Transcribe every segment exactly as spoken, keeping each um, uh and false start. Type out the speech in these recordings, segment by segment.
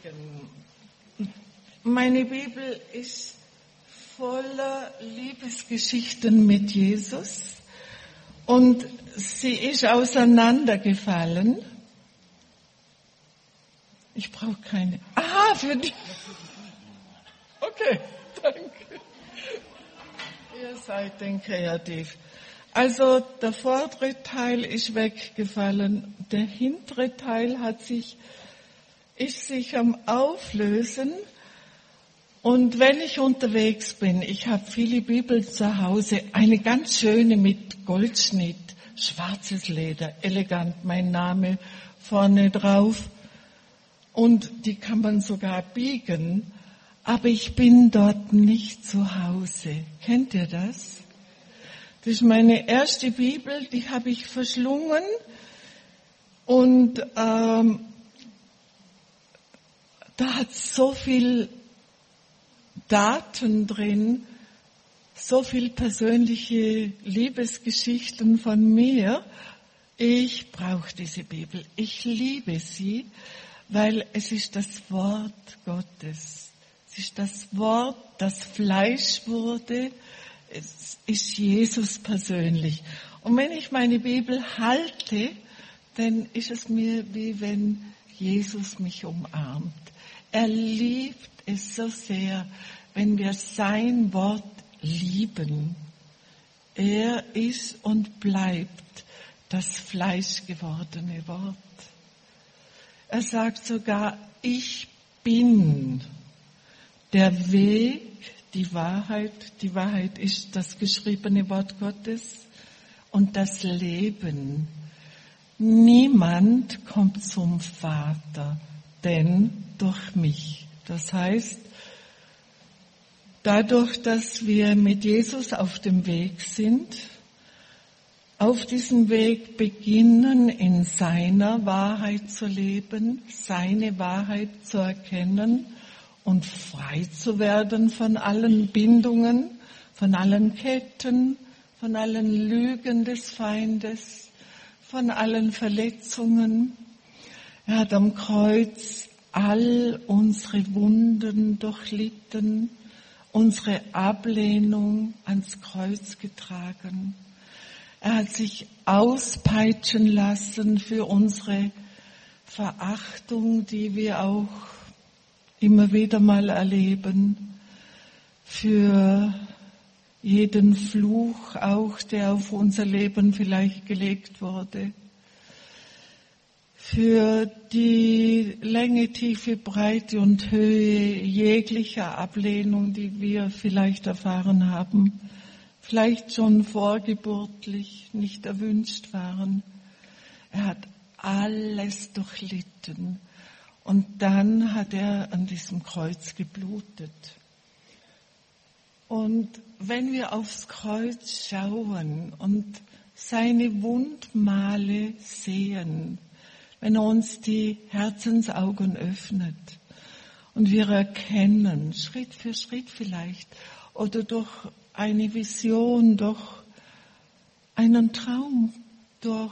predigen. Meine Bibel ist voller Liebesgeschichten mit Jesus und sie ist auseinandergefallen. Ich brauche keine. Ah, für die. Okay, danke. Ihr seid denn kreativ. Also der vordere Teil ist weggefallen, der hintere Teil hat sich, ist sich am Auflösen. Und wenn ich unterwegs bin, ich habe viele Bibeln zu Hause, eine ganz schöne mit Goldschnitt, schwarzes Leder, elegant, mein Name vorne drauf. Und die kann man sogar biegen, aber ich bin dort nicht zu Hause. Kennt ihr das? Das ist meine erste Bibel, die habe ich verschlungen und ähm, da hat so viel Daten drin, so viel persönliche Liebesgeschichten von mir. Ich brauche diese Bibel, ich liebe sie, weil es ist das Wort Gottes. Es ist das Wort, das Fleisch wurde. Es ist Jesus persönlich. Und wenn ich meine Bibel halte, dann ist es mir wie wenn Jesus mich umarmt. Er liebt es so sehr, wenn wir sein Wort lieben. Er ist und bleibt das fleischgewordene Wort. Er sagt sogar, ich bin der Weg, die Wahrheit. Die Wahrheit ist das geschriebene Wort Gottes und das Leben. Niemand kommt zum Vater, denn durch mich. Das heißt, dadurch, dass wir mit Jesus auf dem Weg sind, auf diesem Weg beginnen, in seiner Wahrheit zu leben, seine Wahrheit zu erkennen und frei zu werden von allen Bindungen, von allen Ketten, von allen Lügen des Feindes, von allen Verletzungen. Er hat am Kreuz all unsere Wunden durchlitten, unsere Ablehnung ans Kreuz getragen. Er hat sich auspeitschen lassen für unsere Verachtung, die wir auch immer wieder mal erleben, für jeden Fluch auch, der auf unser Leben vielleicht gelegt wurde, für die Länge, Tiefe, Breite und Höhe jeglicher Ablehnung, die wir vielleicht erfahren haben, vielleicht schon vorgeburtlich nicht erwünscht waren. Er hat alles durchlitten. Und dann hat er an diesem Kreuz geblutet. Und wenn wir aufs Kreuz schauen und seine Wundmale sehen, wenn er uns die Herzensaugen öffnet und wir erkennen, Schritt für Schritt vielleicht, oder durch eine Vision, durch einen Traum, durch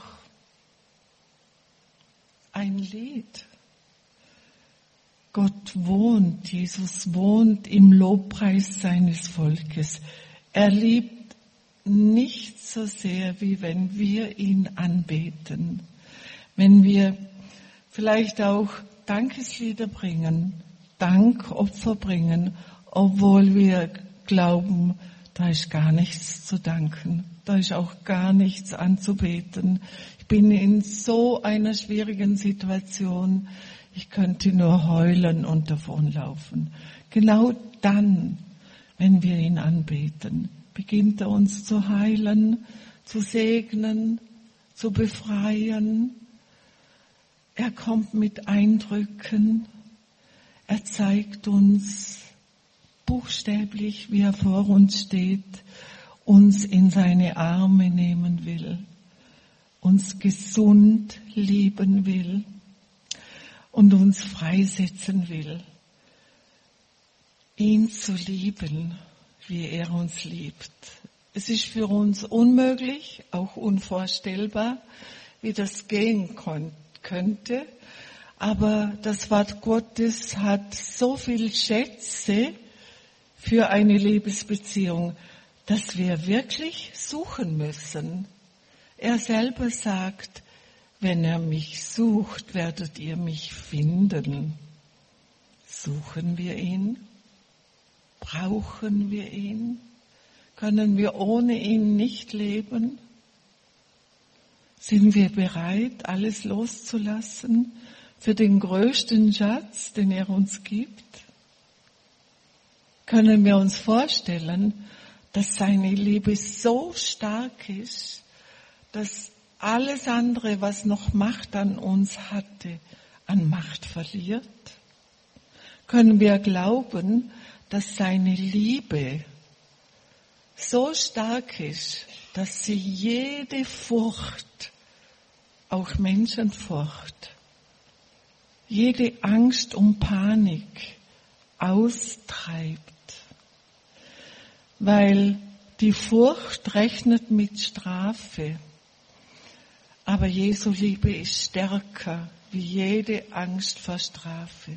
ein Lied, Gott wohnt, Jesus wohnt im Lobpreis seines Volkes. Er liebt nicht so sehr, wie wenn wir ihn anbeten. Wenn wir vielleicht auch Dankeslieder bringen, Dankopfer bringen, obwohl wir glauben, da ist gar nichts zu danken, da ist auch gar nichts anzubeten. Ich bin in so einer schwierigen Situation, ich könnte nur heulen und davonlaufen. Genau dann, wenn wir ihn anbeten, beginnt er uns zu heilen, zu segnen, zu befreien. Er kommt mit Eindrücken. Er zeigt uns buchstäblich, wie er vor uns steht, uns in seine Arme nehmen will, uns gesund lieben will und uns freisetzen will, ihn zu lieben, wie er uns liebt. Es ist für uns unmöglich, auch unvorstellbar, wie das gehen könnte, Aber das Wort Gottes hat so viel Schätze für eine Liebesbeziehung, dass wir wirklich suchen müssen. Er selber sagt, wenn ihr mich sucht, werdet ihr mich finden. Suchen wir ihn? Brauchen wir ihn? Können wir ohne ihn nicht leben? Sind wir bereit, alles loszulassen für den größten Schatz, den er uns gibt? Können wir uns vorstellen, dass seine Liebe so stark ist, dass alles andere, was noch Macht an uns hatte, an Macht verliert? Können wir glauben, dass seine Liebe so stark ist, dass sie jede Furcht, auch Menschenfurcht, jede Angst und Panik austreibt? Weil die Furcht rechnet mit Strafe, aber Jesu Liebe ist stärker wie jede Angst vor Strafe.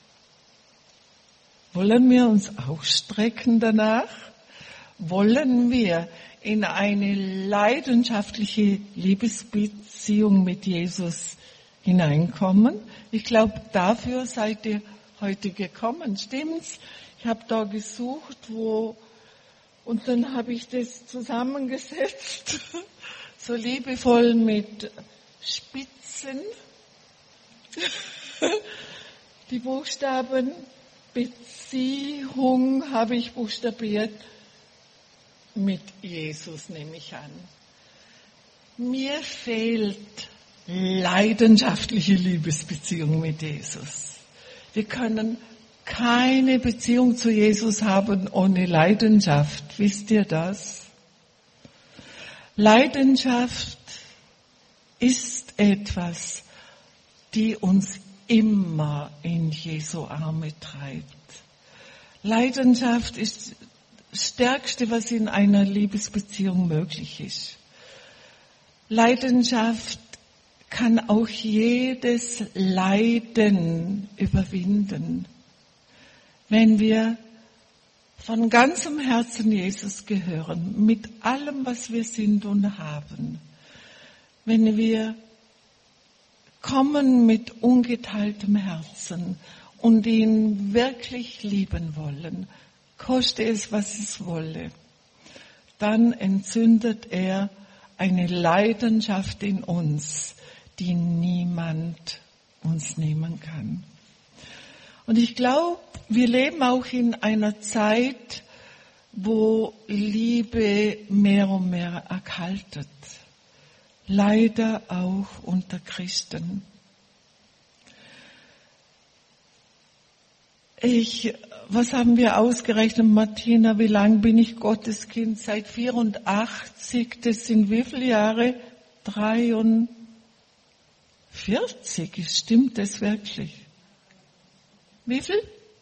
Wollen wir uns ausstrecken danach? Wollen wir in eine leidenschaftliche Liebesbeziehung mit Jesus hineinkommen? Ich glaube, dafür seid ihr heute gekommen. Stimmt's? Ich habe da gesucht, wo, und dann habe ich das zusammengesetzt, so liebevoll mit Spitzen, die Buchstaben Beziehung habe ich buchstabiert. Mit Jesus nehme ich an. Mir fehlt leidenschaftliche Liebesbeziehung mit Jesus. Wir können keine Beziehung zu Jesus haben ohne Leidenschaft. Wisst ihr das? Leidenschaft ist etwas, die uns immer in Jesu Arme treibt. Leidenschaft ist das Stärkste, was in einer Liebesbeziehung möglich ist. Leidenschaft kann auch jedes Leiden überwinden, wenn wir von ganzem Herzen Jesus gehören, mit allem, was wir sind und haben. Wenn wir kommen mit ungeteiltem Herzen und ihn wirklich lieben wollen, koste es, was es wolle, dann entzündet er eine Leidenschaft in uns, die niemand uns nehmen kann. Und ich glaube, wir leben auch in einer Zeit, wo Liebe mehr und mehr erkaltet. Leider auch unter Christen. Ich, was haben wir ausgerechnet, Martina, wie lang bin ich Gotteskind? Seit vierundachtzig, das sind wie viele Jahre? dreiundvierzig, stimmt das wirklich? Wie viel?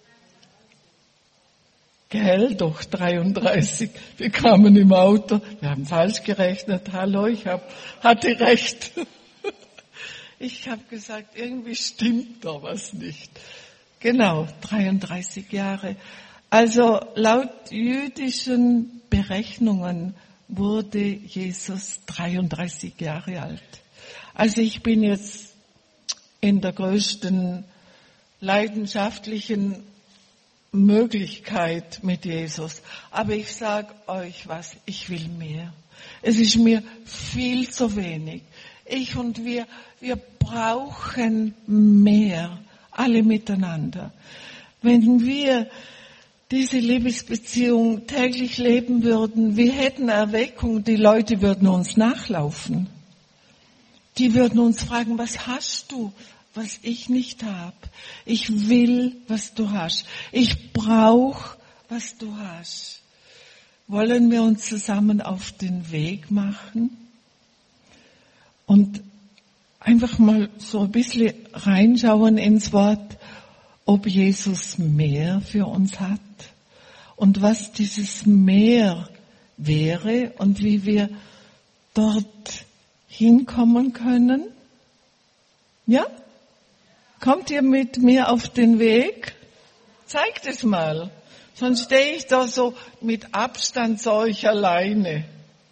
Gell, doch, dreiunddreißig. Wir kamen im Auto, wir haben falsch gerechnet. Hallo, ich hab, hatte recht. Ich habe gesagt, irgendwie stimmt da was nicht. Genau, dreiunddreißig Jahre. Also laut jüdischen Berechnungen wurde Jesus dreiunddreißig Jahre alt. Also ich bin jetzt in der größten leidenschaftlichen Möglichkeit mit Jesus. Aber ich sage euch was, ich will mehr. Es ist mir viel zu wenig. Ich und wir, wir brauchen mehr. Alle miteinander. Wenn wir diese Liebesbeziehung täglich leben würden, wir hätten Erweckung, die Leute würden uns nachlaufen. Die würden uns fragen, was hast du, was ich nicht habe? Ich will, was du hast. Ich brauche, was du hast. Wollen wir uns zusammen auf den Weg machen? Und einfach mal so ein bisschen reinschauen ins Wort, ob Jesus mehr für uns hat und was dieses Mehr wäre und wie wir dort hinkommen können. Ja? Kommt ihr mit mir auf den Weg? Zeigt es mal. Sonst stehe ich da so mit Abstand zu euch alleine.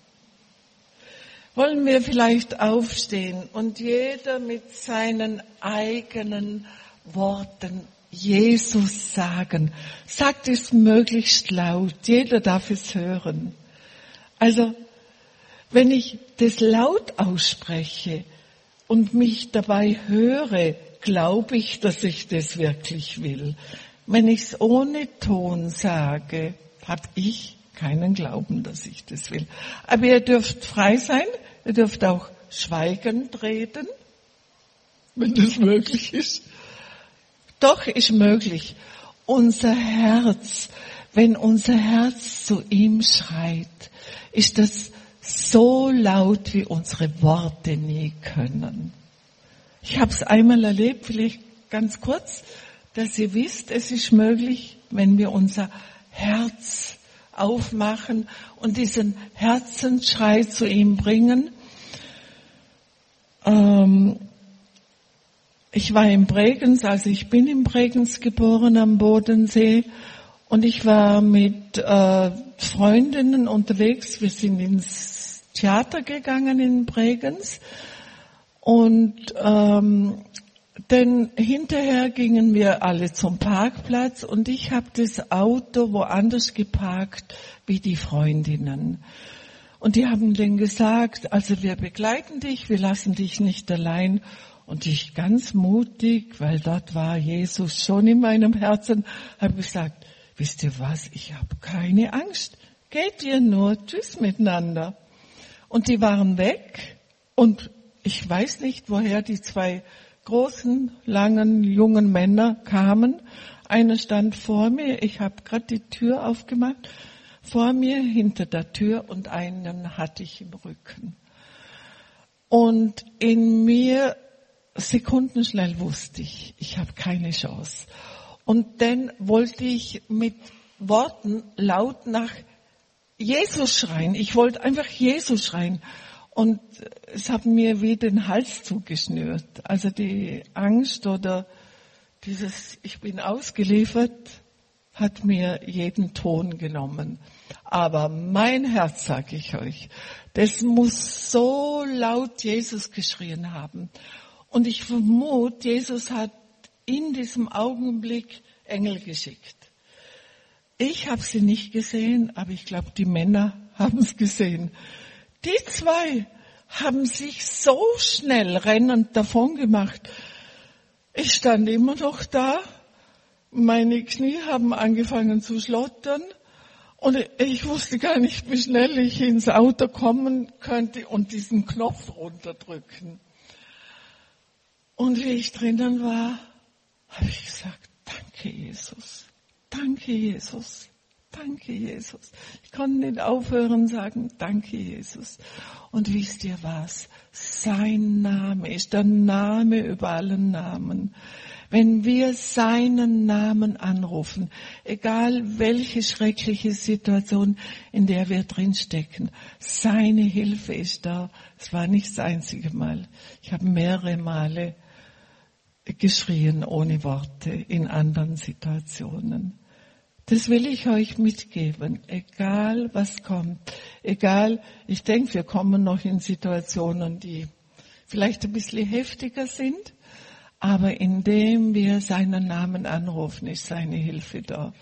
Wollen wir vielleicht aufstehen und jeder mit seinen eigenen Worten Jesus sagen. Sagt es möglichst laut. Jeder darf es hören. Also, wenn ich das laut ausspreche und mich dabei höre, glaube ich, dass ich das wirklich will. Wenn ich es ohne Ton sage, habe ich keinen Glauben, dass ich das will. Aber ihr dürft frei sein, ihr dürft auch schweigend reden, wenn das möglich ist. Doch, ist möglich. Unser Herz, wenn unser Herz zu ihm schreit, ist das so laut, wie unsere Worte nie können. Ich habe es einmal erlebt, vielleicht ganz kurz, dass ihr wisst, es ist möglich, wenn wir unser Herz aufmachen und diesen Herzensschrei zu ihm bringen. Ähm, ich war in Bregenz, also ich bin in Bregenz geboren am Bodensee und ich war mit äh, Freundinnen unterwegs. Wir sind ins Theater gegangen in Bregenz und ähm, denn hinterher gingen wir alle zum Parkplatz und ich habe das Auto woanders geparkt wie die Freundinnen. Und die haben denen gesagt, also wir begleiten dich, wir lassen dich nicht allein. Und ich ganz mutig, weil dort war Jesus schon in meinem Herzen, habe gesagt, wisst ihr was, ich habe keine Angst. Geht ihr nur, tschüss miteinander. Und die waren weg und ich weiß nicht, woher die zwei großen, langen, jungen Männer kamen. Einer stand vor mir, ich habe gerade die Tür aufgemacht, vor mir hinter der Tür und einen hatte ich im Rücken. Und in mir, sekundenschnell wusste ich, ich habe keine Chance. Und dann wollte ich mit Worten laut nach Jesus schreien. Ich wollte einfach Jesus schreien. Und es hat mir wie den Hals zugeschnürt. Also die Angst oder dieses Ich bin ausgeliefert hat mir jeden Ton genommen. Aber mein Herz, sage ich euch, das muss so laut Jesus geschrien haben. Und ich vermute, Jesus hat in diesem Augenblick Engel geschickt. Ich habe sie nicht gesehen, aber ich glaube, die Männer haben es gesehen. Die zwei haben sich so schnell rennend davon gemacht. Ich stand immer noch da. Meine Knie haben angefangen zu schlottern. Und ich wusste gar nicht, wie schnell ich ins Auto kommen könnte und diesen Knopf runterdrücken. Und wie ich drinnen war, habe ich gesagt, danke Jesus, danke Jesus. Danke, Jesus. Ich konnte nicht aufhören sagen, danke, Jesus. Und wisst ihr was? Sein Name ist der Name über allen Namen. Wenn wir seinen Namen anrufen, egal welche schreckliche Situation, in der wir drinstecken, seine Hilfe ist da. Es war nicht das einzige Mal. Ich habe mehrere Male geschrien ohne Worte in anderen Situationen. Das will ich euch mitgeben, egal was kommt, egal, ich denke, wir kommen noch in Situationen, die vielleicht ein bisschen heftiger sind, aber indem wir seinen Namen anrufen, ist seine Hilfe da.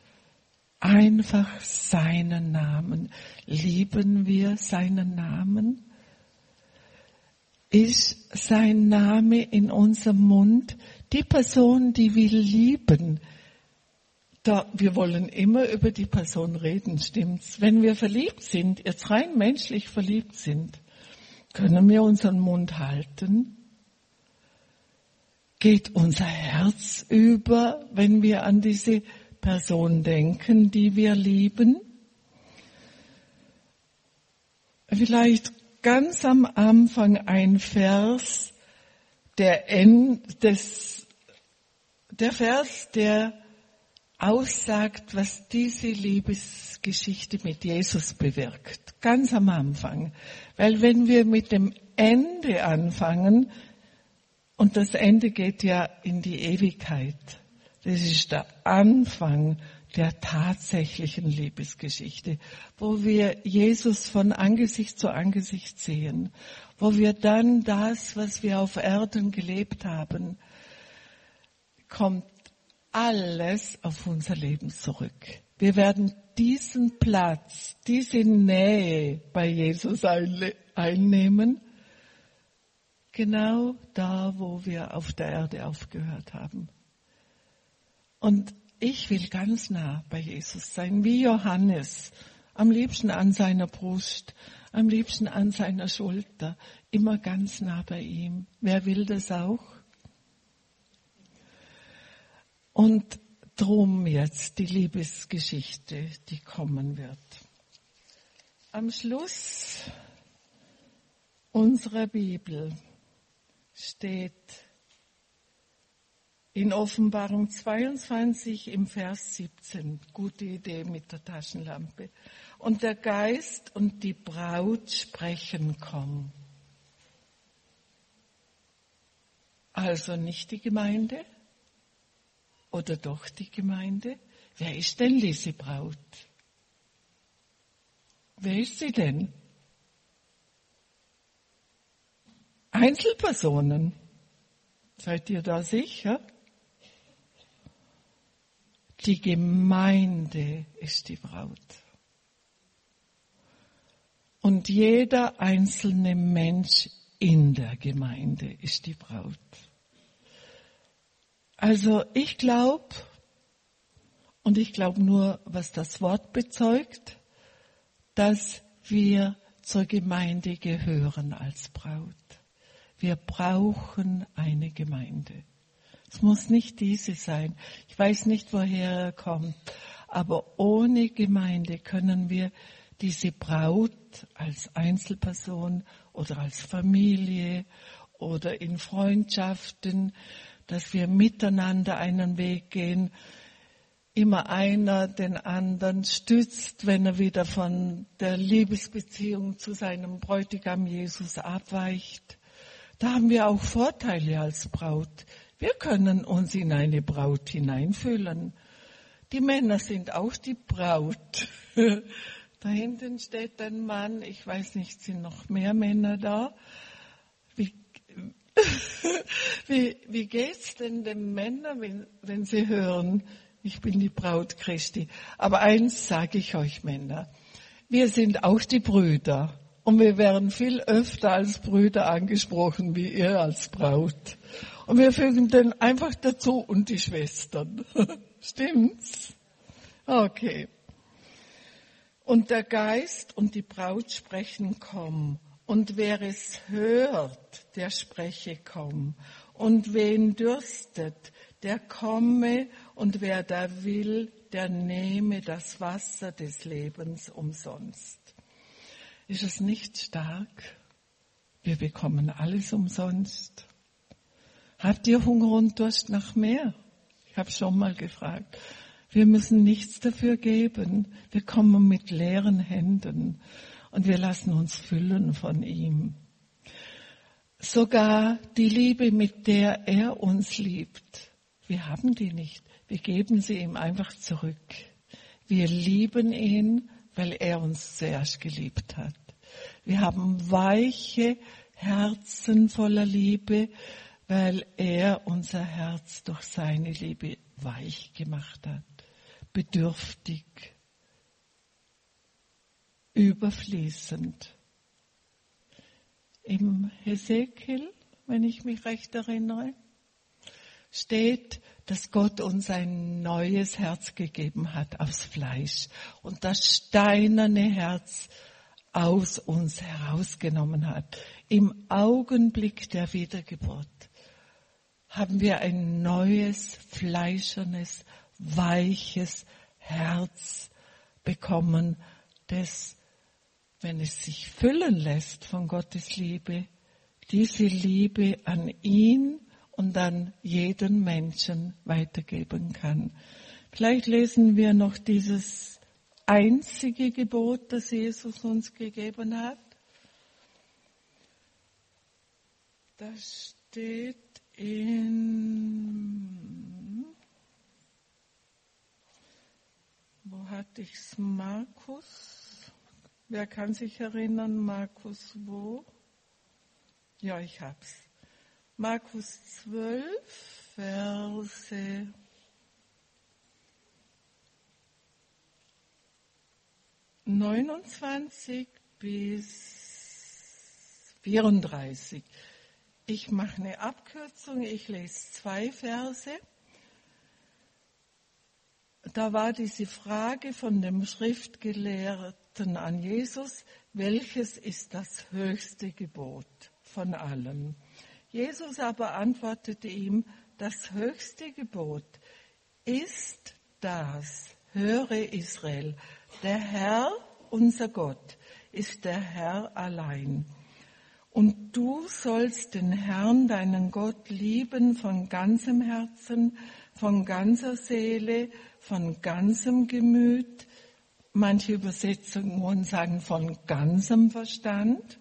Einfach seinen Namen. Lieben wir seinen Namen? Ist sein Name in unserem Mund? Die Person, die wir lieben, Da, wir wollen immer über die Person reden, stimmt's? Wenn wir verliebt sind, jetzt rein menschlich verliebt sind, können wir unseren Mund halten? Geht unser Herz über, wenn wir an diese Person denken, die wir lieben? Vielleicht ganz am Anfang ein Vers, der, End, des, der Vers, der aussagt, was diese Liebesgeschichte mit Jesus bewirkt. Ganz am Anfang. Weil wenn wir mit dem Ende anfangen, Und das Ende geht ja in die Ewigkeit. Das ist der Anfang der tatsächlichen Liebesgeschichte, wo wir Jesus von Angesicht zu Angesicht sehen, wo wir dann das, was wir auf Erden gelebt haben, kommt alles auf unser Leben zurück. Wir werden diesen Platz, diese Nähe bei Jesus einnehmen, genau da, wo wir auf der Erde aufgehört haben. Und ich will ganz nah bei Jesus sein, wie Johannes, am liebsten an seiner Brust, am liebsten an seiner Schulter, immer ganz nah bei ihm. Wer will das auch? Und drum jetzt die Liebesgeschichte, die kommen wird. Am Schluss unserer Bibel steht in Offenbarung zweiundzwanzig im Vers siebzehn, gute Idee mit der Taschenlampe. Und der Geist und die Braut sprechen, komm. Also nicht die Gemeinde oder doch die Gemeinde? Wer ist denn diese Braut? Wer ist sie denn? Einzelpersonen. Seid ihr da sicher? Die Gemeinde ist die Braut. Und jeder einzelne Mensch in der Gemeinde ist die Braut. Also ich glaube, und ich glaube nur, was das Wort bezeugt, dass wir zur Gemeinde gehören als Braut. Wir brauchen eine Gemeinde. Es muss nicht diese sein. Ich weiß nicht, woher er kommt. Aber ohne Gemeinde können wir diese Braut als Einzelperson oder als Familie oder in Freundschaften, dass wir miteinander einen Weg gehen, immer einer den anderen stützt, wenn er wieder von der Liebesbeziehung zu seinem Bräutigam Jesus abweicht. Da haben wir auch Vorteile als Braut. Wir können uns in eine Braut hineinfühlen. Die Männer sind auch die Braut. Da hinten steht ein Mann, ich weiß nicht, sind noch mehr Männer da? Wie, wie, wie geht's denn den Männern, wenn, wenn sie hören, ich bin die Braut Christi? Aber eins sage ich euch Männer, wir sind auch die Brüder. Und wir werden viel öfter als Brüder angesprochen, wie ihr als Braut. Und wir fügen dann einfach dazu und die Schwestern. Stimmt's? Okay. Und der Geist und die Braut sprechen, komm. Und wer es hört, der spreche, komm. Und wen dürstet, der komme. Und wer da will, der nehme das Wasser des Lebens umsonst. Ist es nicht stark? Wir bekommen alles umsonst. Habt ihr Hunger und Durst nach mehr? Ich habe schon mal gefragt. Wir müssen nichts dafür geben. Wir kommen mit leeren Händen und wir lassen uns füllen von ihm. Sogar die Liebe, mit der er uns liebt, wir haben die nicht. Wir geben sie ihm einfach zurück. Wir lieben ihn, weil er uns zuerst geliebt hat. Wir haben weiche Herzen voller Liebe, weil er unser Herz durch seine Liebe weich gemacht hat. Bedürftig, überfließend. Im Hesekiel, wenn ich mich recht erinnere, steht, dass Gott uns ein neues Herz gegeben hat aus Fleisch und das steinerne Herz aus uns herausgenommen hat. Im Augenblick der Wiedergeburt haben wir ein neues, fleischernes, weiches Herz bekommen, das, wenn es sich füllen lässt von Gottes Liebe, diese Liebe an ihn und an jeden Menschen weitergeben kann. Vielleicht lesen wir noch dieses einzige Gebot, das Jesus uns gegeben hat. Das steht in, wo hatte ich's? Markus? Wer kann sich erinnern, Markus wo? Ja, ich hab's. Markus zwölf, Verse neunundzwanzig bis vierunddreißig. Ich mache eine Abkürzung, ich lese zwei Verse. Da war diese Frage von dem Schriftgelehrten an Jesus: Welches ist das höchste Gebot von allen? Jesus aber antwortete ihm: Das höchste Gebot ist das: Höre Israel, der Herr, unser Gott, ist der Herr allein. Und du sollst den Herrn, deinen Gott, lieben von ganzem Herzen, von ganzer Seele, von ganzem Gemüt. Manche Übersetzungen sagen von ganzem Verstand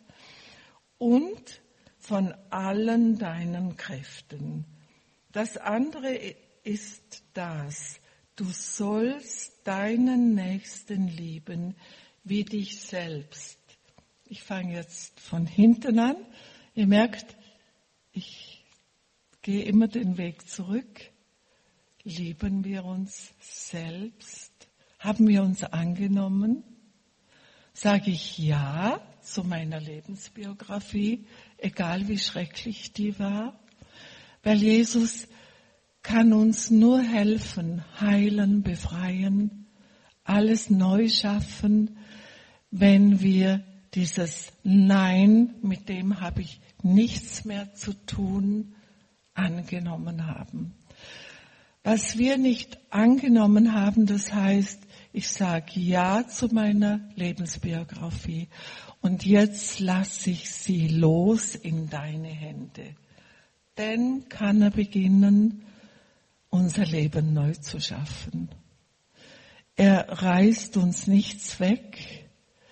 und von allen deinen Kräften. Das andere ist das: Du sollst deinen Nächsten lieben wie dich selbst. Ich fange jetzt von hinten an. Ihr merkt, ich gehe immer den Weg zurück. Lieben wir uns selbst? Haben wir uns angenommen? Sage ich Ja zu meiner Lebensbiografie, egal wie schrecklich die war? Weil Jesus kann uns nur helfen, heilen, befreien, alles neu schaffen, wenn wir dieses Nein, mit dem habe ich nichts mehr zu tun, angenommen haben. Was wir nicht angenommen haben, das heißt, ich sage Ja zu meiner Lebensbiografie und jetzt lasse ich sie los in deine Hände. Dann kann er beginnen, unser Leben neu zu schaffen. Er reißt uns nichts weg.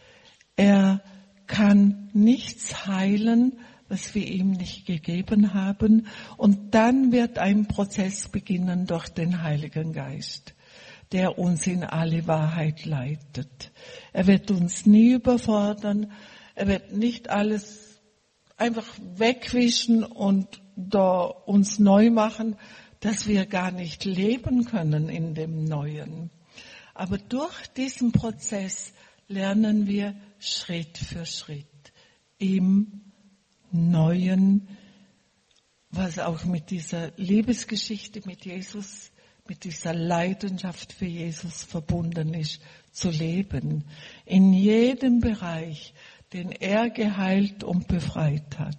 Er kann nichts heilen, was wir ihm nicht gegeben haben. Und dann wird ein Prozess beginnen durch den Heiligen Geist, der uns in alle Wahrheit leitet. Er wird uns nie überfordern. Er wird nicht alles einfach wegwischen und da uns neu machen, dass wir gar nicht leben können in dem Neuen. Aber durch diesen Prozess lernen wir Schritt für Schritt im Neuen, was auch mit dieser Liebesgeschichte mit Jesus, mit dieser Leidenschaft für Jesus verbunden ist, zu leben. In jedem Bereich, den er geheilt und befreit hat,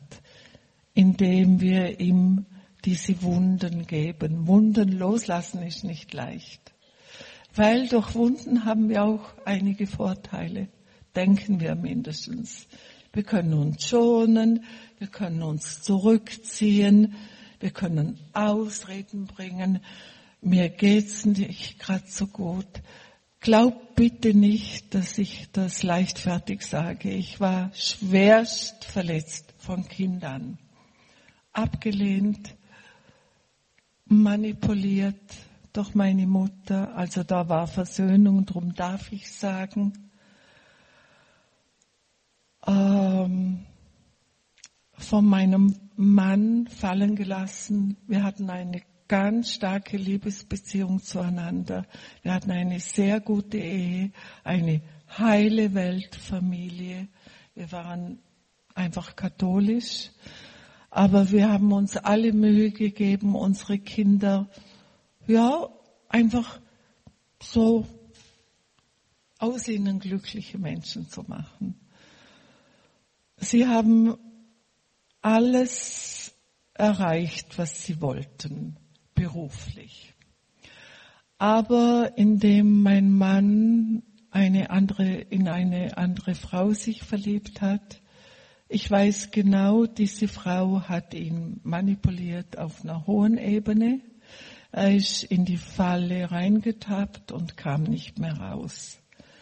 indem wir ihm diese Wunden geben. Wunden loslassen ist nicht leicht, weil durch Wunden haben wir auch einige Vorteile, denken wir mindestens. Wir können uns schonen, wir können uns zurückziehen, wir können Ausreden bringen. Mir geht's nicht gerade so gut. Glaub bitte nicht, dass ich das leichtfertig sage. Ich war schwerst verletzt von Kind an, abgelehnt, manipuliert durch meine Mutter. Also da war Versöhnung, darum darf ich sagen. Ähm, von meinem Mann fallen gelassen. Wir hatten eine ganz starke Liebesbeziehung zueinander. Wir hatten eine sehr gute Ehe, eine heile Weltfamilie. Wir waren einfach katholisch, aber wir haben uns alle Mühe gegeben, unsere Kinder, ja, einfach so aus ihnen glückliche Menschen zu machen. Sie haben alles erreicht, was sie wollten, beruflich. Aber indem mein Mann eine andere, in eine andere Frau sich verliebt hat, ich weiß genau, diese Frau hat ihn manipuliert auf einer hohen Ebene. Er ist in die Falle reingetappt und kam nicht mehr raus.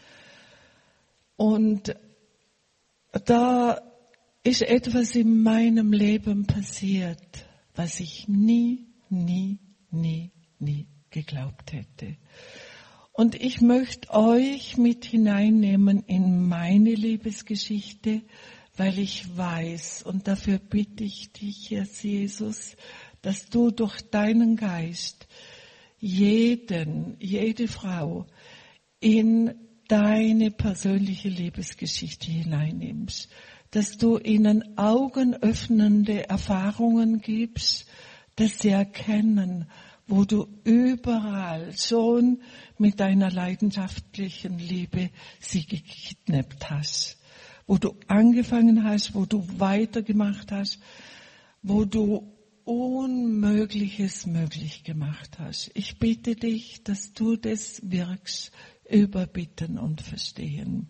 Und da ist etwas in meinem Leben passiert, was ich nie, nie, nie, nie geglaubt hätte. Und ich möchte euch mit hineinnehmen in meine Liebesgeschichte, weil ich weiß, und dafür bitte ich dich jetzt, Jesus, dass du durch deinen Geist jeden, jede Frau in deine persönliche Liebesgeschichte hineinnimmst, dass du ihnen augenöffnende Erfahrungen gibst, dass sie erkennen, wo du überall schon mit deiner leidenschaftlichen Liebe sie gekidnappt hast, wo du angefangen hast, wo du weitergemacht hast, wo du Unmögliches möglich gemacht hast. Ich bitte dich, dass du das wirkst über Bitten und Verstehen.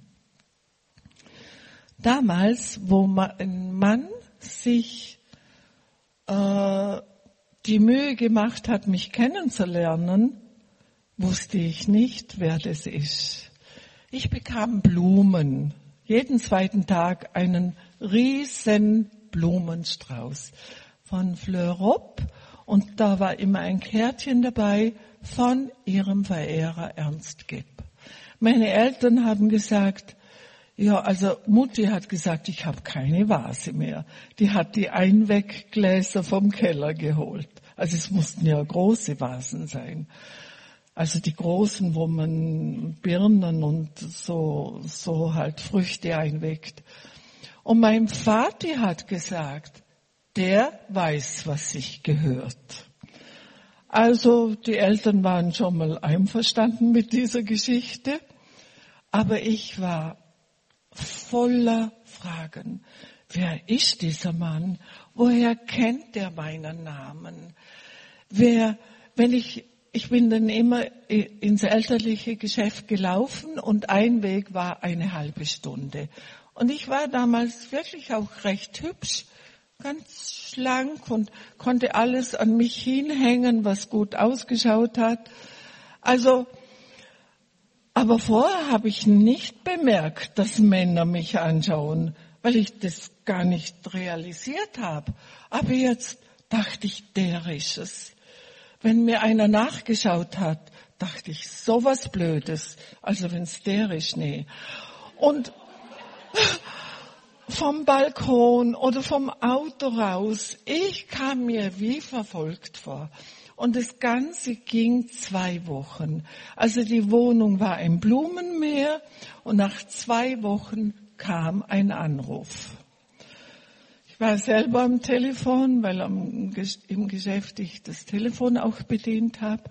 Damals, wo ein Mann sich äh, die Mühe gemacht hat, mich kennenzulernen, wusste ich nicht, wer das ist. Ich bekam Blumen, jeden zweiten Tag einen riesen Blumenstrauß von Fleurop, und da war immer ein Kärtchen dabei von ihrem Verehrer Ernst Gepp. Meine Eltern haben gesagt, ja, also Mutti hat gesagt, ich habe keine Vase mehr. Die hat die Einweggläser vom Keller geholt. Also es mussten ja große Vasen sein. Also die großen, wo man Birnen und so, so halt Früchte einweckt. Und mein Vati hat gesagt, der weiß, was sich gehört. Also die Eltern waren schon mal einverstanden mit dieser Geschichte, aber ich war voller Fragen. Wer ist dieser Mann? Woher kennt er meinen Namen? Wer, wenn ich, ich bin dann immer ins elterliche Geschäft gelaufen und ein Weg war eine halbe Stunde. Und ich war damals wirklich auch recht hübsch, ganz schlank und konnte alles an mich hinhängen, was gut ausgeschaut hat. Also, aber vorher habe ich nicht bemerkt, dass Männer mich anschauen, weil ich das gar nicht realisiert habe. Aber jetzt dachte ich, der ist es. Wenn mir einer nachgeschaut hat, dachte ich, sowas Blödes. Also wenn es der ist, nee. Und vom Balkon oder vom Auto raus, ich kam mir wie verfolgt vor. Und das Ganze ging zwei Wochen. Also die Wohnung war ein Blumenmeer und nach zwei Wochen kam ein Anruf. Ich war selber am Telefon, weil am, im Geschäft ich das Telefon auch bedient habe.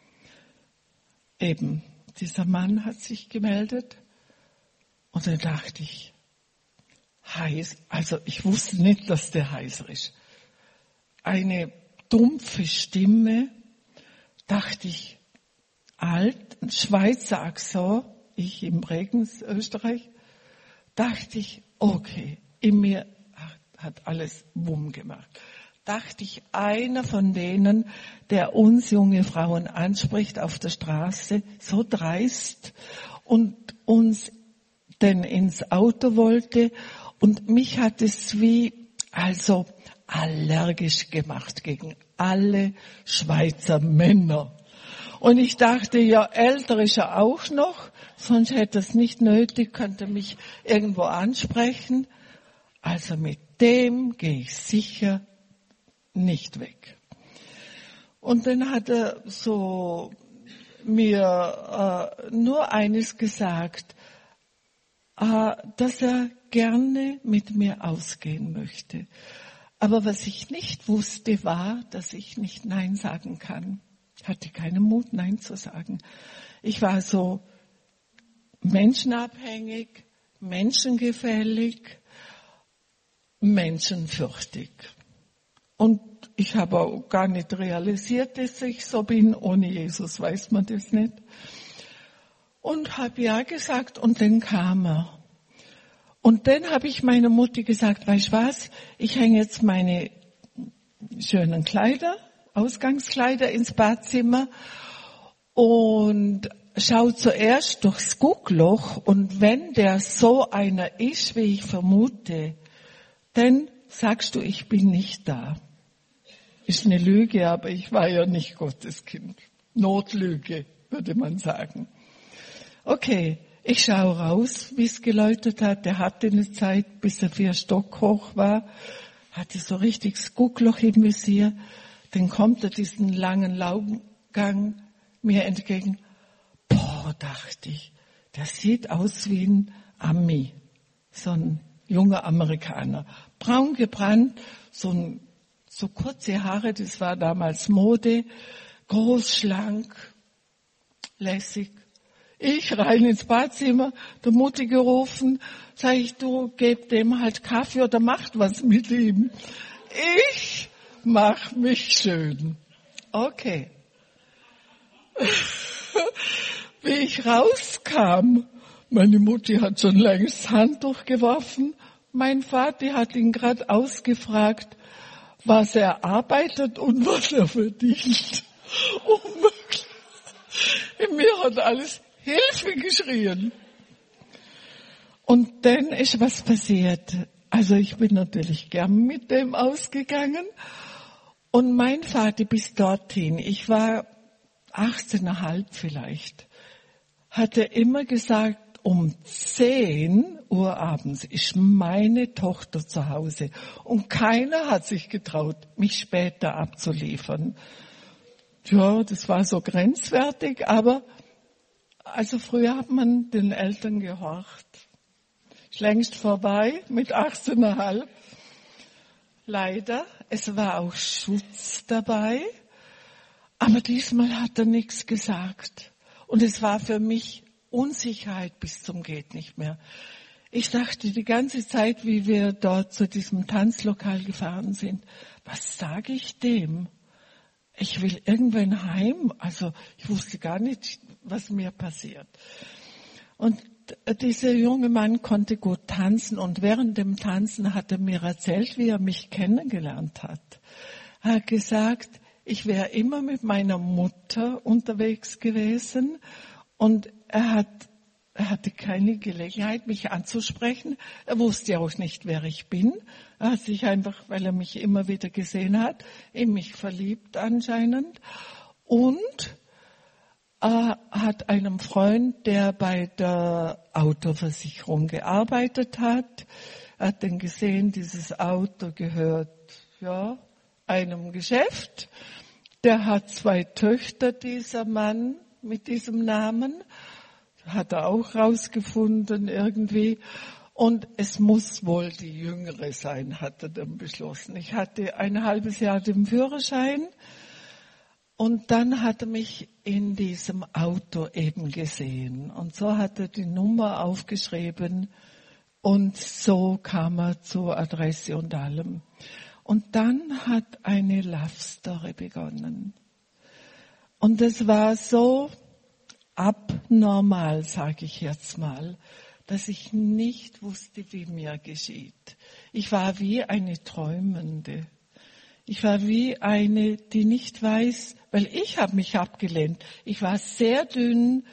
Eben, dieser Mann hat sich gemeldet und dann dachte ich, heiß, also ich wusste nicht, dass der heißer ist. Eine dumpfe Stimme, dachte ich, alt, ein Schweizer Akzent, ich im Bregenz, Österreich, dachte ich, okay, in mir hat alles Wumm gemacht. Dachte ich, einer von denen, der uns junge Frauen anspricht auf der Straße, so dreist und uns denn ins Auto wollte, und mich hat es wie, also allergisch gemacht gegen alle Schweizer Männer. Und ich dachte, ja, älter ist er auch noch, sonst hätte es nicht nötig, könnte mich irgendwo ansprechen. Also mit dem gehe ich sicher nicht weg. Und dann hat er so mir äh, nur eines gesagt, äh, dass er gerne mit mir ausgehen möchte. Aber was ich nicht wusste, war, dass ich nicht Nein sagen kann. Ich hatte keinen Mut, Nein zu sagen. Ich war so menschenabhängig, menschengefällig, menschenfürchtig. Und ich habe auch gar nicht realisiert, dass ich so bin. Ohne Jesus weiß man das nicht. Und habe ja gesagt, und dann kam er. Und dann habe ich meiner Mutter gesagt, weißt du was, ich hänge jetzt meine schönen Kleider, Ausgangskleider ins Badzimmer und schau zuerst durchs Guckloch, und wenn der so einer ist, wie ich vermute, dann sagst du, ich bin nicht da. ist eine Lüge, aber ich war ja nicht Gottes Kind. Notlüge, würde man sagen. Okay, ich schaue raus, wie es geläutet hat. Der hatte eine Zeit, bis er vier Stock hoch war, hatte so richtig das Guckloch im Visier. Dann kommt er diesen langen Laubengang mir entgegen. Boah, dachte ich, der sieht aus wie ein Ami, so ein junger Amerikaner. Braun gebrannt, so, ein, so kurze Haare, das war damals Mode, groß, schlank, lässig. Ich rein ins Badzimmer, der Mutti gerufen, sag ich, du, geb dem halt Kaffee oder macht was mit ihm. Ich mach mich schön. Okay. Wie ich rauskam, meine Mutti hat schon längst das Handtuch geworfen. Mein Vater hat ihn gerade ausgefragt, was er arbeitet und was er verdient. Unmöglich. In mir hat alles Hilfe geschrien. Und dann ist was passiert. Also ich bin natürlich gern mit dem ausgegangen. Und mein Vater bis dorthin, ich war achtzehneinhalb vielleicht, hat er immer gesagt, um zehn Uhr abends ist meine Tochter zu Hause. Und keiner hat sich getraut, mich später abzuliefern. Ja, das war so grenzwertig, aber also früher hat man den Eltern gehorcht. Ist längst vorbei mit achtzehn Komma fünf. Leider, es war auch Schutz dabei, aber diesmal hat er nichts gesagt. Und es war für mich Unsicherheit bis zum geht nicht mehr. Ich dachte die ganze Zeit, wie wir dort zu diesem Tanzlokal gefahren sind, was sage ich dem? Ich will irgendwann heim. Also ich wusste gar nicht, was mir passiert. Und dieser junge Mann konnte gut tanzen und während dem Tanzen hat er mir erzählt, wie er mich kennengelernt hat. Er hat gesagt, ich wäre immer mit meiner Mutter unterwegs gewesen und er hat, er hatte keine Gelegenheit, mich anzusprechen. Er wusste auch nicht, wer ich bin. Er hat sich einfach, weil er mich immer wieder gesehen hat, in mich verliebt anscheinend. Und er hat einem Freund, der bei der Autoversicherung gearbeitet hat, er hat dann gesehen, dieses Auto gehört, ja, einem Geschäft. Der hat zwei Töchter, dieser Mann mit diesem Namen. Hat er auch rausgefunden irgendwie. Und es muss wohl die Jüngere sein, hat er dann beschlossen. Ich hatte ein halbes Jahr den Führerschein. Und dann hat er mich in diesem Auto eben gesehen. Und so hat er die Nummer aufgeschrieben. Und so kam er zur Adresse und allem. Und dann hat eine Love Story begonnen. Und es war so abnormal, sage ich jetzt mal, dass ich nicht wusste, wie mir geschieht. Ich war wie eine Träumende. Ich war wie eine, die nicht weiß, weil ich habe mich abgelehnt. Ich war sehr dünn,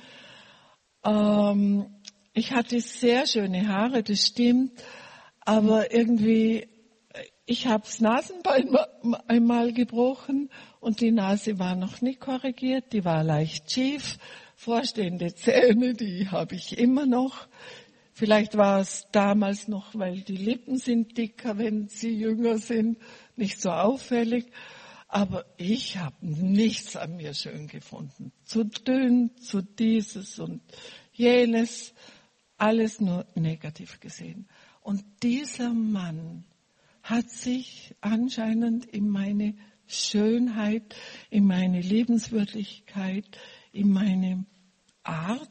ähm, ich hatte sehr schöne Haare, das stimmt, aber irgendwie, ich habe das Nasenbein einmal gebrochen und die Nase war noch nicht korrigiert, die war leicht schief. Vorstehende Zähne, die habe ich immer noch. Vielleicht war es damals noch, weil die Lippen sind dicker, wenn sie jünger sind, nicht so auffällig. Aber ich habe nichts an mir schön gefunden. Zu dünn, zu dieses und jenes, alles nur negativ gesehen. Und dieser Mann hat sich anscheinend in meine Schönheit, in meine Liebenswürdigkeit, in meine Art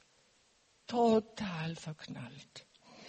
total verknallt.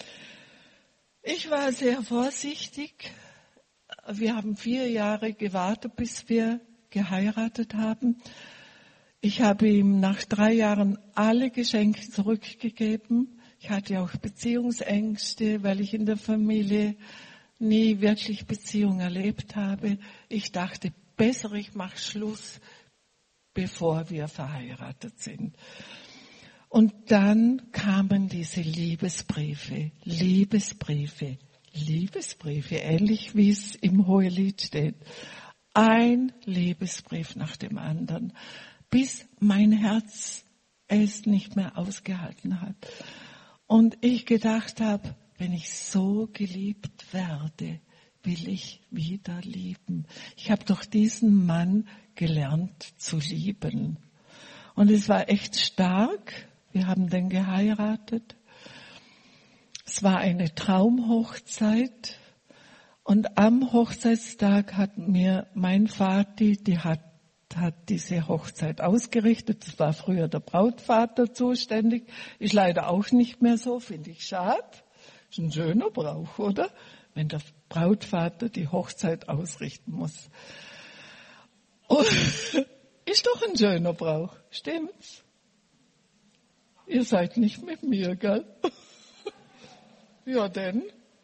Ich war sehr vorsichtig. Wir haben vier Jahre gewartet, bis wir geheiratet haben. Ich habe ihm nach drei Jahren alle Geschenke zurückgegeben. Ich hatte auch Beziehungsängste, weil ich in der Familie nie wirklich Beziehung erlebt habe. Ich dachte, besser ich mache Schluss, bevor wir verheiratet sind. Und dann kamen diese Liebesbriefe, Liebesbriefe, Liebesbriefe, ähnlich wie es im Hohelied steht. ein Liebesbrief nach dem anderen, bis mein Herz es nicht mehr ausgehalten hat. Und ich gedacht habe, wenn ich so geliebt werde, will ich wieder lieben. Ich habe doch diesen Mann gelernt zu lieben. Und es war echt stark. Wir haben dann geheiratet. Es war eine Traumhochzeit. Und am Hochzeitstag hat mir mein Vati, die hat, hat diese Hochzeit ausgerichtet. Das war früher der Brautvater zuständig. Ist leider auch nicht mehr so, finde ich schade. Ist ein schöner Brauch, oder? Wenn der Brautvater die Hochzeit ausrichten muss. Und ist doch ein schöner Brauch, stimmt's? Ihr seid nicht mit mir, gell? Ja, denn?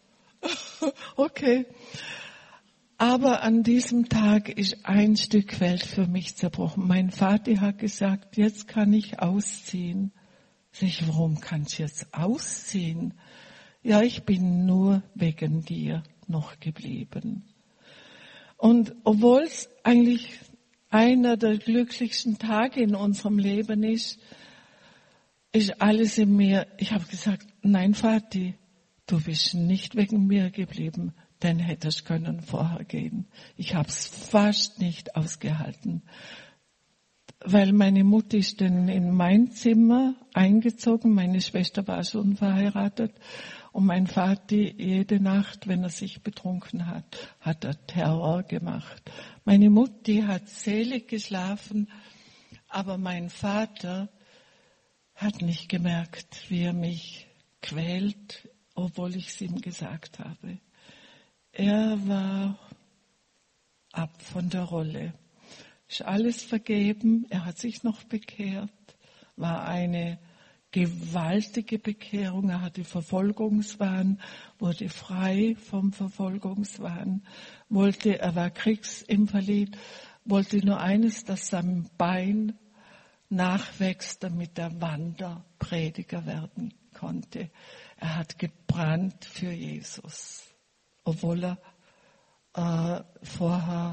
Okay. Aber an diesem Tag ist ein Stück Welt für mich zerbrochen. Mein Vater hat gesagt, jetzt kann ich ausziehen. Sag ich, warum kannst du jetzt ausziehen? Ja, ich bin nur wegen dir noch geblieben. Und obwohl es eigentlich einer der glücklichsten Tage in unserem Leben ist, ist alles in mir, ich habe gesagt, nein, Vati, du bist nicht wegen mir geblieben, dann hättest du können vorher gehen. Ich habe es fast nicht ausgehalten, weil meine Mutter ist dann in mein Zimmer eingezogen, meine Schwester war schon verheiratet und mein Vater jede Nacht, wenn er sich betrunken hat, hat er Terror gemacht. Meine Mutti hat selig geschlafen, aber mein Vater hat nicht gemerkt, wie er mich quält, obwohl ich es ihm gesagt habe. Er war ab von der Rolle. Ist alles vergeben, er hat sich noch bekehrt, war eine gewaltige Bekehrung, er hatte Verfolgungswahn, wurde frei vom Verfolgungswahn, wollte, er war Kriegsinvalid, wollte nur eines, dass sein Bein nachwächst, damit er Wanderprediger werden konnte. Er hat gebrannt für Jesus, obwohl er äh, vorher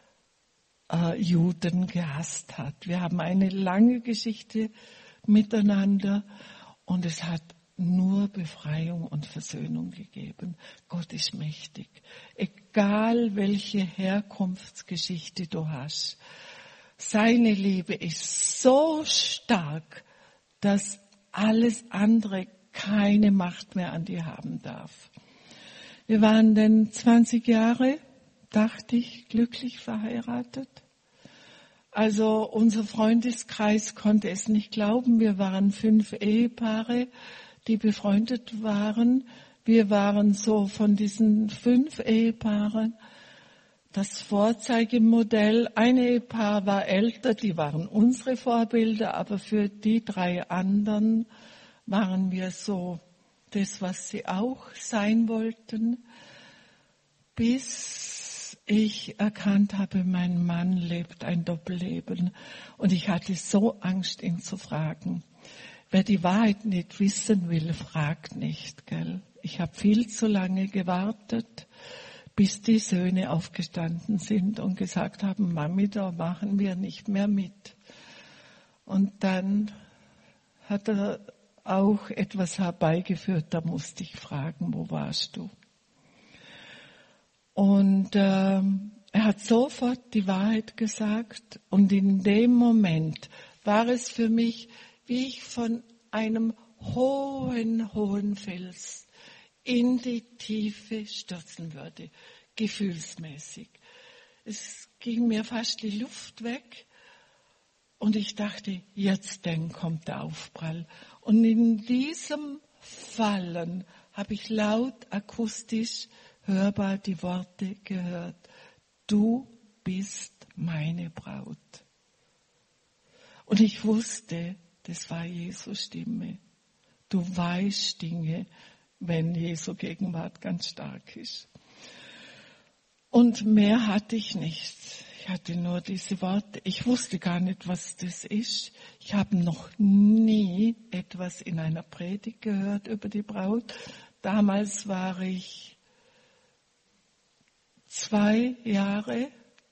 äh, Juden gehasst hat. Wir haben eine lange Geschichte miteinander und es hat nur Befreiung und Versöhnung gegeben. Gott ist mächtig. Egal welche Herkunftsgeschichte du hast, seine Liebe ist so stark, dass alles andere keine Macht mehr an dir haben darf. Wir waren dann zwanzig Jahre, dachte ich, glücklich verheiratet. Also unser Freundeskreis konnte es nicht glauben. Wir waren fünf Ehepaare, die befreundet waren. Wir waren so von diesen fünf Ehepaaren das Vorzeigemodell. Ein Ehepaar war älter, die waren unsere Vorbilder, aber für die drei anderen waren wir so das, was sie auch sein wollten, bis ich erkannt habe, mein Mann lebt ein Doppelleben. Und ich hatte so Angst, ihn zu fragen. Wer die Wahrheit nicht wissen will, fragt nicht, gell? Ich habe viel zu lange gewartet, bis die Söhne aufgestanden sind und gesagt haben, Mami, da machen wir nicht mehr mit. Und dann hat er auch etwas herbeigeführt, da musste ich fragen, wo warst du? Und äh, er hat sofort die Wahrheit gesagt und in dem Moment war es für mich, wie ich von einem hohen, hohen Fels in die Tiefe stürzen würde, gefühlsmäßig. Es ging mir fast die Luft weg und ich dachte, jetzt dann kommt der Aufprall. Und in diesem Fallen habe ich laut akustisch hörbar die Worte gehört, du bist meine Braut. Und ich wusste, das war Jesu Stimme. Du weißt Dinge, wenn Jesu Gegenwart ganz stark ist. Und mehr hatte ich nicht. Ich hatte nur diese Worte. Ich wusste gar nicht, was das ist. Ich habe noch nie etwas in einer Predigt gehört über die Braut. Damals war ich zwei Jahre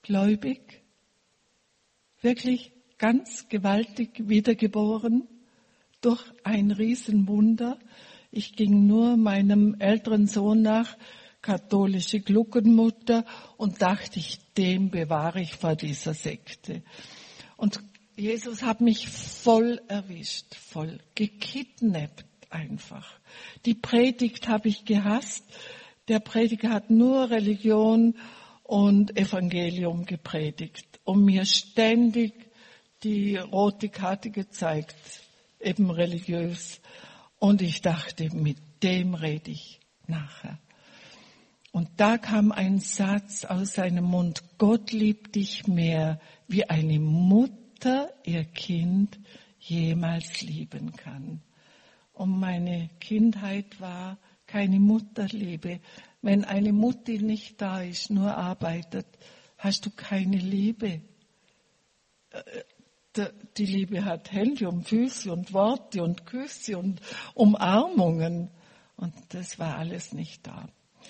gläubig, wirklich ganz gewaltig wiedergeboren durch ein Riesenwunder. Ich ging nur meinem älteren Sohn nach, katholische Gluckenmutter, und dachte ich, den bewahre ich vor dieser Sekte. Und Jesus hat mich voll erwischt, voll gekidnappt einfach. Die Predigt habe ich gehasst. Der Prediger hat nur Religion und Evangelium gepredigt und mir ständig die rote Karte gezeigt, eben religiös. Und ich dachte, mit dem rede ich nachher. Und da kam ein Satz aus seinem Mund: Gott liebt dich mehr, wie eine Mutter ihr Kind jemals lieben kann. Und meine Kindheit war keine Mutterliebe. Wenn eine Mutti nicht da ist, nur arbeitet, hast du keine Liebe. Die Liebe hat Hände und Füße und Worte und Küsse und Umarmungen. Und das war alles nicht da.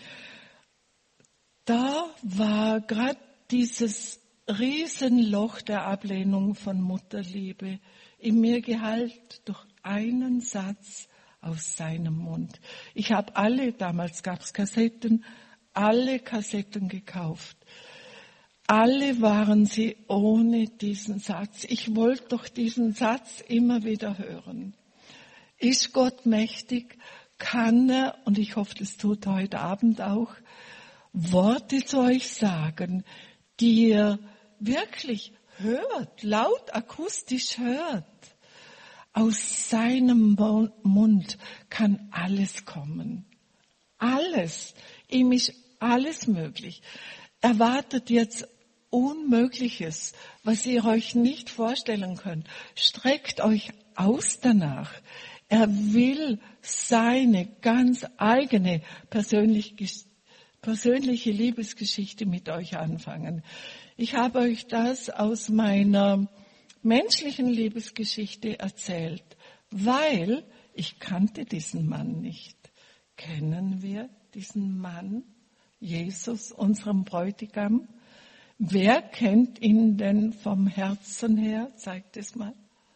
Da war gerade dieses Riesenloch der Ablehnung von Mutterliebe in mir geheilt durch einen Satz aus seinem Mund. Ich habe alle, damals gab es Kassetten, alle Kassetten gekauft. Alle waren sie ohne diesen Satz. Ich wollte doch diesen Satz immer wieder hören. Ist Gott mächtig? Kann er, und ich hoffe, das tut er heute Abend auch, Worte zu euch sagen, die ihr wirklich hört, laut akustisch hört. Aus seinem Mund kann alles kommen. Alles. Ihm ist alles möglich. Erwartet jetzt Unmögliches, was ihr euch nicht vorstellen könnt. Streckt euch aus danach. Er will seine ganz eigene persönliche, persönliche Liebesgeschichte mit euch anfangen. Ich habe euch das aus meiner menschlichen Liebesgeschichte erzählt, weil ich kannte diesen Mann nicht. Kennen wir diesen Mann, Jesus, unseren Bräutigam? Wer kennt ihn denn vom Herzen her? Zeigt es mal.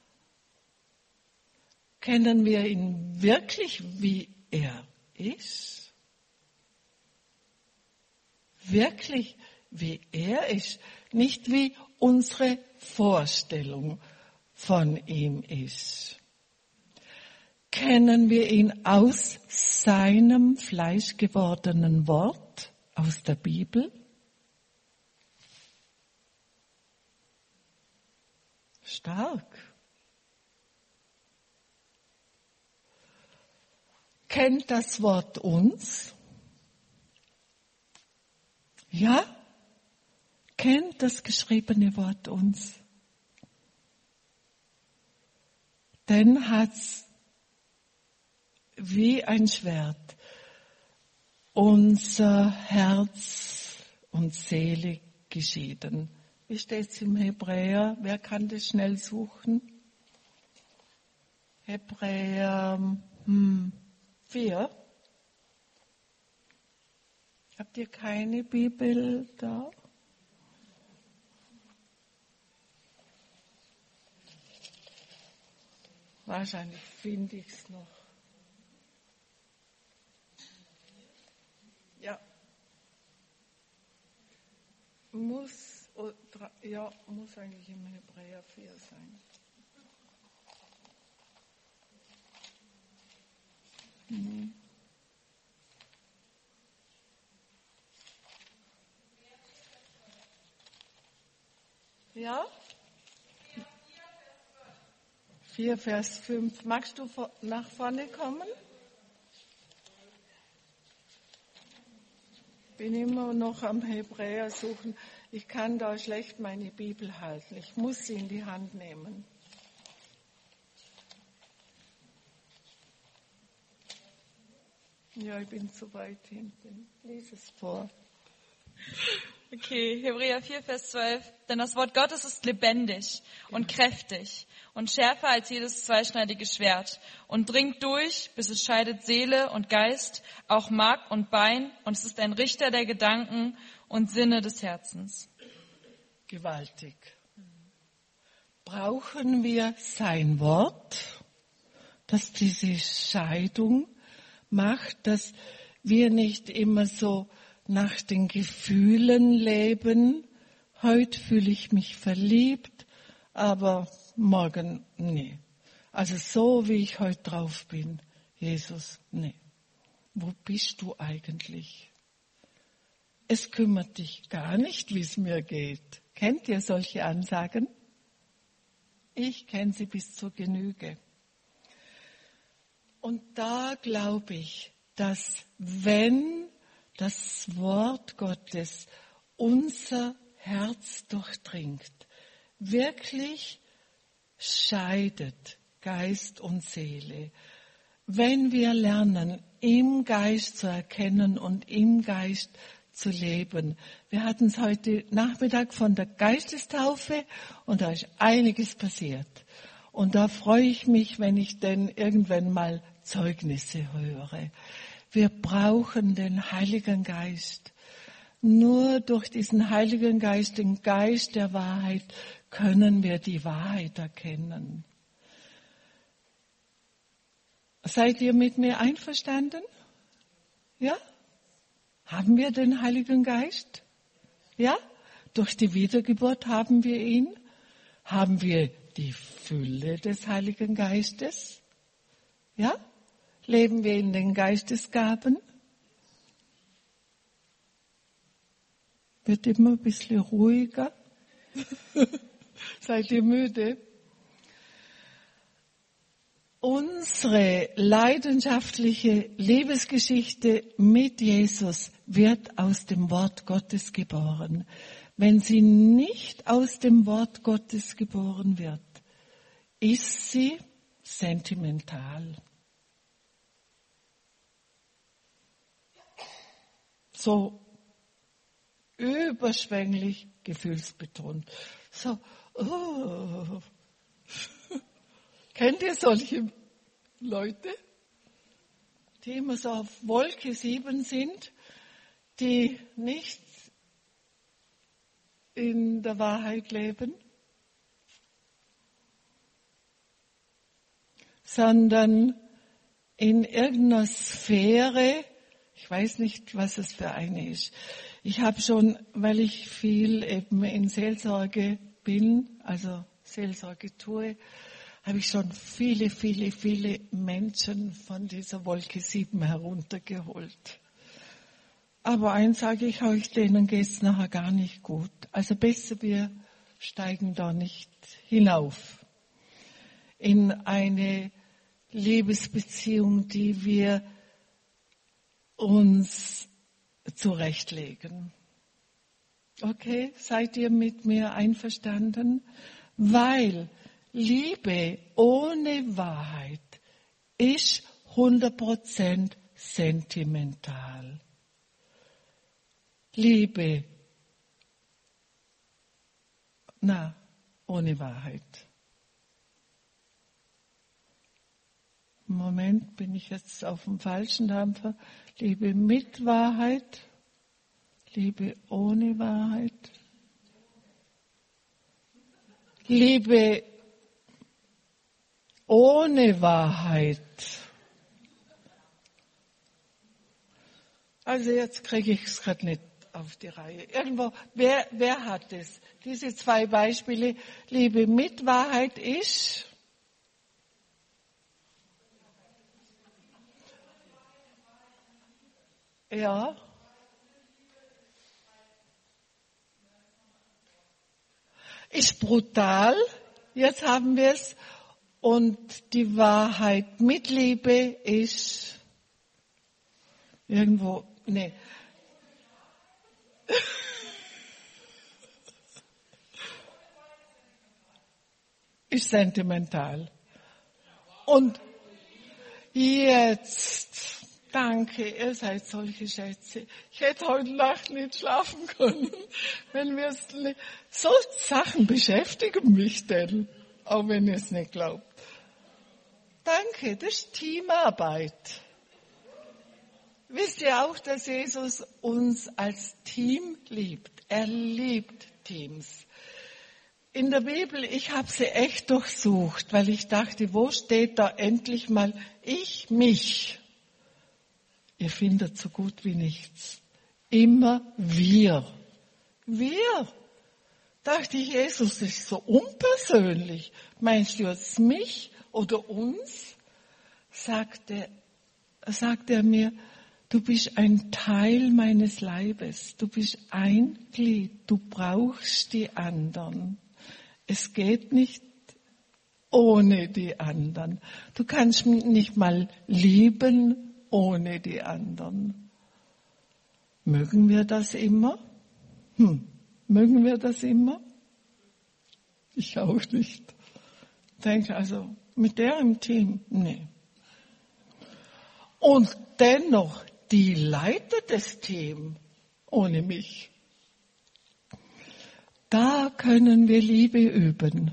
Kennen wir ihn wirklich, wie er ist? Wirklich, wie er ist, nicht wie unsere Vorstellung von ihm ist. Kennen wir ihn aus seinem fleischgewordenen Wort, aus der Bibel? Stark. Kennt das Wort uns? Ja? Kennt das geschriebene Wort uns? Denn hat's wie ein Schwert unser Herz und Seele geschieden. Wie steht's im Hebräer? Wer kann das schnell suchen? Hebräer hm, vier. Habt ihr keine Bibel da? Wahrscheinlich finde ich es noch. Ja. Muss, ja, muss eigentlich im Hebräer vier sein. Mhm. Ja? vier, Vers fünf. Magst du nach vorne kommen? Bin immer noch am Hebräer suchen. Ich kann da schlecht meine Bibel halten. Ich muss sie in die Hand nehmen. Ja, ich bin zu weit hinten. Lies es vor. Okay, Hebräer vier, Vers zwölf. Denn das Wort Gottes ist lebendig und kräftig und schärfer als jedes zweischneidige Schwert und dringt durch, bis es scheidet Seele und Geist, auch Mark und Bein, und es ist ein Richter der Gedanken und Sinne des Herzens. gewaltig. Brauchen wir sein Wort, das diese Scheidung macht, dass wir nicht immer so nach den Gefühlen leben. Heute fühle ich mich verliebt, aber morgen nee. Also so wie ich heute drauf bin, Jesus, nee. Wo bist du eigentlich? Es kümmert dich gar nicht, wie es mir geht. Kennt ihr solche Ansagen? Ich kenne sie bis zur Genüge. Und da glaube ich, dass wenn das Wort Gottes unser Herz durchdringt, wirklich scheidet Geist und Seele, wenn wir lernen, im Geist zu erkennen und im Geist zu leben. Wir hatten es heute Nachmittag von der Geistestaufe und da ist einiges passiert. Und da freue ich mich, wenn ich denn irgendwann mal Zeugnisse höre. Wir brauchen den Heiligen Geist. Nur durch diesen Heiligen Geist, den Geist der Wahrheit, können wir die Wahrheit erkennen. Seid ihr mit mir einverstanden? Ja? Haben wir den Heiligen Geist? Ja? Durch die Wiedergeburt haben wir ihn. Haben wir die Fülle des Heiligen Geistes? Ja? Leben wir in den Geistesgaben? Wird immer ein bisschen ruhiger. Seid ihr müde? Unsere leidenschaftliche Liebesgeschichte mit Jesus wird aus dem Wort Gottes geboren. Wenn sie nicht aus dem Wort Gottes geboren wird, ist sie sentimental. So überschwänglich gefühlsbetont. So, oh. Kennt ihr solche Leute, die immer so auf Wolke sieben sind, die nicht in der Wahrheit leben, sondern in irgendeiner Sphäre, ich weiß nicht, was es für eine ist. Ich habe schon, weil ich viel eben in Seelsorge bin, also Seelsorge tue, habe ich schon viele, viele, viele Menschen von dieser Wolke sieben heruntergeholt. Aber eins sage ich euch, denen geht es nachher gar nicht gut. Also besser, wir steigen da nicht hinauf in eine Liebesbeziehung, die wir uns zurechtlegen. Okay, seid ihr mit mir einverstanden? Weil Liebe ohne Wahrheit ist hundert Prozent sentimental. Liebe, na, ohne Wahrheit. Im Moment bin ich jetzt auf dem falschen Dampfer. Liebe mit Wahrheit, Liebe ohne Wahrheit. Liebe ohne Wahrheit. Also jetzt kriege ich es gerade nicht auf die Reihe. Irgendwo, wer, wer hat es? Diese zwei Beispiele. Liebe mit Wahrheit ist ja. Ist brutal. Jetzt haben wir es. Und die Wahrheit mit Liebe ist irgendwo, nee. Ist sentimental. Und jetzt, danke, ihr seid solche Schätze. Ich hätte heute Nacht nicht schlafen können, wenn wir es, so Sachen beschäftigen mich denn, auch wenn ihr es nicht glaubt. Danke, das ist Teamarbeit. Wisst ihr auch, dass Jesus uns als Team liebt? Er liebt Teams. in der Bibel, ich habe sie echt durchsucht, weil ich dachte, wo steht da endlich mal ich, mich? Ihr findet so gut wie nichts. Immer wir. Wir. Dachte ich, Jesus ist so unpersönlich. Meinst du jetzt mich oder uns? Sagte, sagte er mir, du bist ein Teil meines Leibes. Du bist ein Glied. Du brauchst die anderen. Es geht nicht ohne die anderen. Du kannst mich nicht mal lieben ohne die anderen. Mögen wir das immer? Hm. Mögen wir das immer? Ich auch nicht. Denke also, mit der im Team? Nee. Und dennoch, die leitet das Team ohne mich. Da können wir Liebe üben.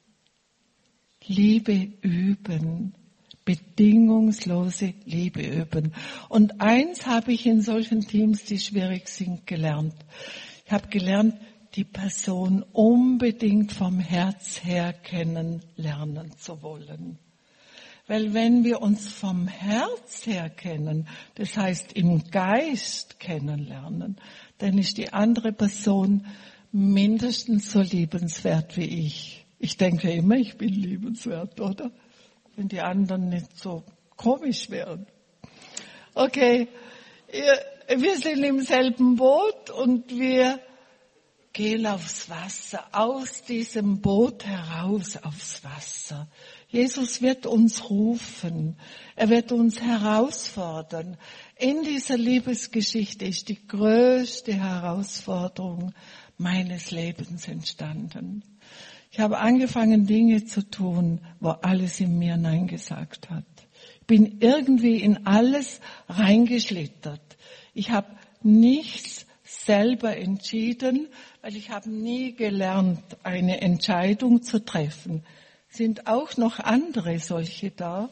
Liebe üben. Bedingungslose Liebe üben. Und eins habe ich in solchen Teams, die schwierig sind, gelernt. Ich habe gelernt, die Person unbedingt vom Herz her kennenlernen zu wollen. Weil wenn wir uns vom Herz her kennen, das heißt im Geist kennenlernen, dann ist die andere Person mindestens so liebenswert wie ich. Ich denke immer, ich bin liebenswert, oder? Wenn die anderen nicht so komisch wären. Okay, wir sind im selben Boot und wir gehen aufs Wasser, aus diesem Boot heraus aufs Wasser. Jesus wird uns rufen, er wird uns herausfordern. In dieser Liebesgeschichte ist die größte Herausforderung meines Lebens entstanden. Ich habe angefangen, Dinge zu tun, wo alles in mir Nein gesagt hat. Ich bin irgendwie in alles reingeschlittert. Ich habe nichts selber entschieden, weil ich habe nie gelernt, eine Entscheidung zu treffen. Sind auch noch andere solche da,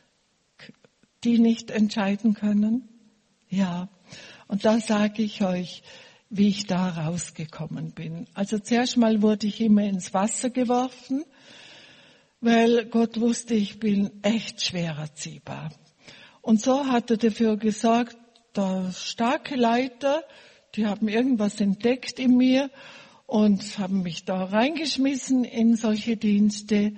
die nicht entscheiden können? Ja, und da sage ich euch, wie ich da rausgekommen bin. Also zuerst mal wurde ich immer ins Wasser geworfen, weil Gott wusste, ich bin echt schwer erziehbar. Und so hat er dafür gesorgt, der starke Leiter, die haben irgendwas entdeckt in mir und haben mich da reingeschmissen in solche Dienste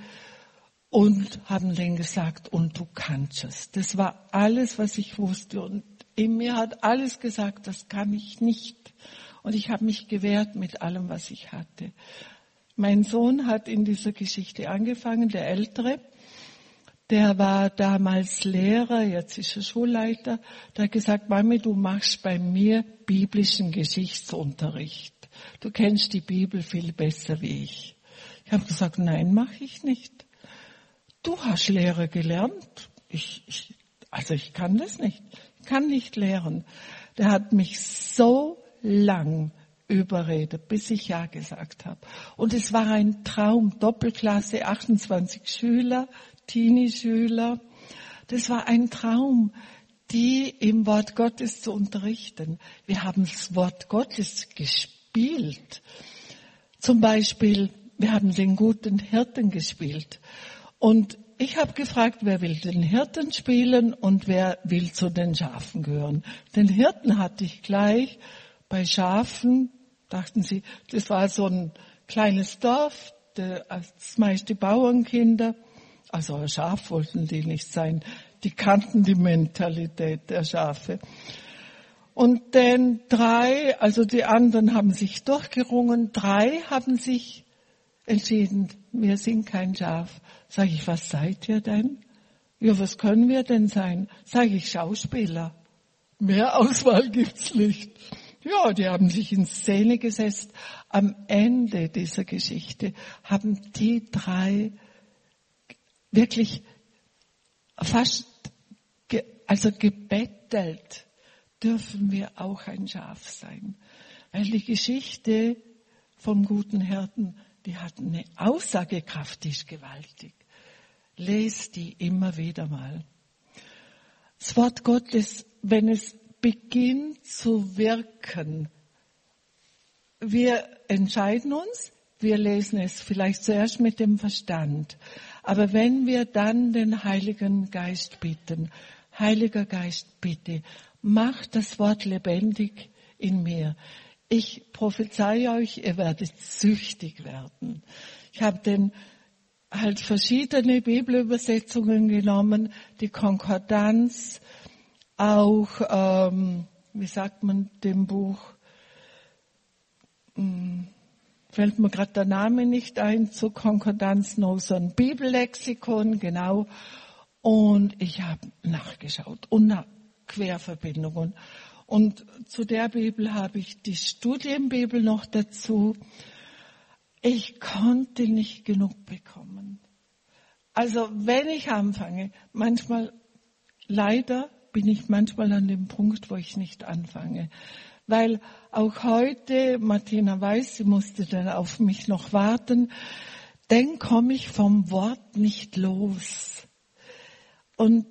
und haben denen gesagt, und du kannst es. Das war alles, was ich wusste. Und in mir hat alles gesagt, das kann ich nicht. Und ich habe mich gewehrt mit allem, was ich hatte. Mein Sohn hat in dieser Geschichte angefangen, der Ältere. Der war damals Lehrer, jetzt ist er Schulleiter. Der hat gesagt, Mami, du machst bei mir biblischen Geschichtsunterricht. Du kennst die Bibel viel besser wie ich. Ich habe gesagt, nein, mache ich nicht. Du hast Lehrer gelernt. Ich, ich, also ich kann das nicht. Ich kann nicht lehren. Der hat mich so lang überredet, bis ich Ja gesagt habe. Und es war ein Traum, Doppelklasse, achtundzwanzig Schüler, Teenie-Schüler. Das war ein Traum, die im Wort Gottes zu unterrichten. Wir haben das Wort Gottes gespielt. Zum Beispiel, wir haben den guten Hirten gespielt. Und ich habe gefragt, wer will den Hirten spielen und wer will zu den Schafen gehören. Den Hirten hatte ich gleich. Bei Schafen, dachten sie, das war so ein kleines Dorf, das meiste Bauernkinder. Also ein Schaf wollten die nicht sein. Die kannten die Mentalität der Schafe. Und dann drei, also die anderen haben sich durchgerungen, drei haben sich entschieden, wir sind kein Schaf. Sag ich, was seid ihr denn? Ja, was können wir denn sein? Sag ich, Schauspieler. Mehr Auswahl gibt's nicht. Ja, die haben sich in Szene gesetzt. Am Ende dieser Geschichte haben die drei wirklich fast ge, also gebettelt, dürfen wir auch ein Schaf sein. Weil die Geschichte vom guten Hirten, die hat eine Aussagekraft, die ist gewaltig. Lest die immer wieder mal. Das Wort Gottes, wenn es beginnt zu wirken, wir entscheiden uns, wir lesen es vielleicht zuerst mit dem Verstand. Aber wenn wir dann den Heiligen Geist bitten, Heiliger Geist, bitte, mach das Wort lebendig in mir. Ich prophezeie euch, ihr werdet süchtig werden. Ich habe den halt verschiedene Bibelübersetzungen genommen, die Konkordanz, auch, ähm, wie sagt man, dem Buch, hm, fällt mir gerade der Name nicht ein, zu Konkordanz, noch so ein Bibellexikon, genau. Und ich habe nachgeschaut und nach Querverbindungen. Und zu der Bibel habe ich die Studienbibel noch dazu. Ich konnte nicht genug bekommen. Also wenn ich anfange, manchmal, leider bin ich manchmal an dem Punkt, wo ich nicht anfange. Weil auch heute, Martina weiß, sie musste dann auf mich noch warten, dann komme ich vom Wort nicht los. Und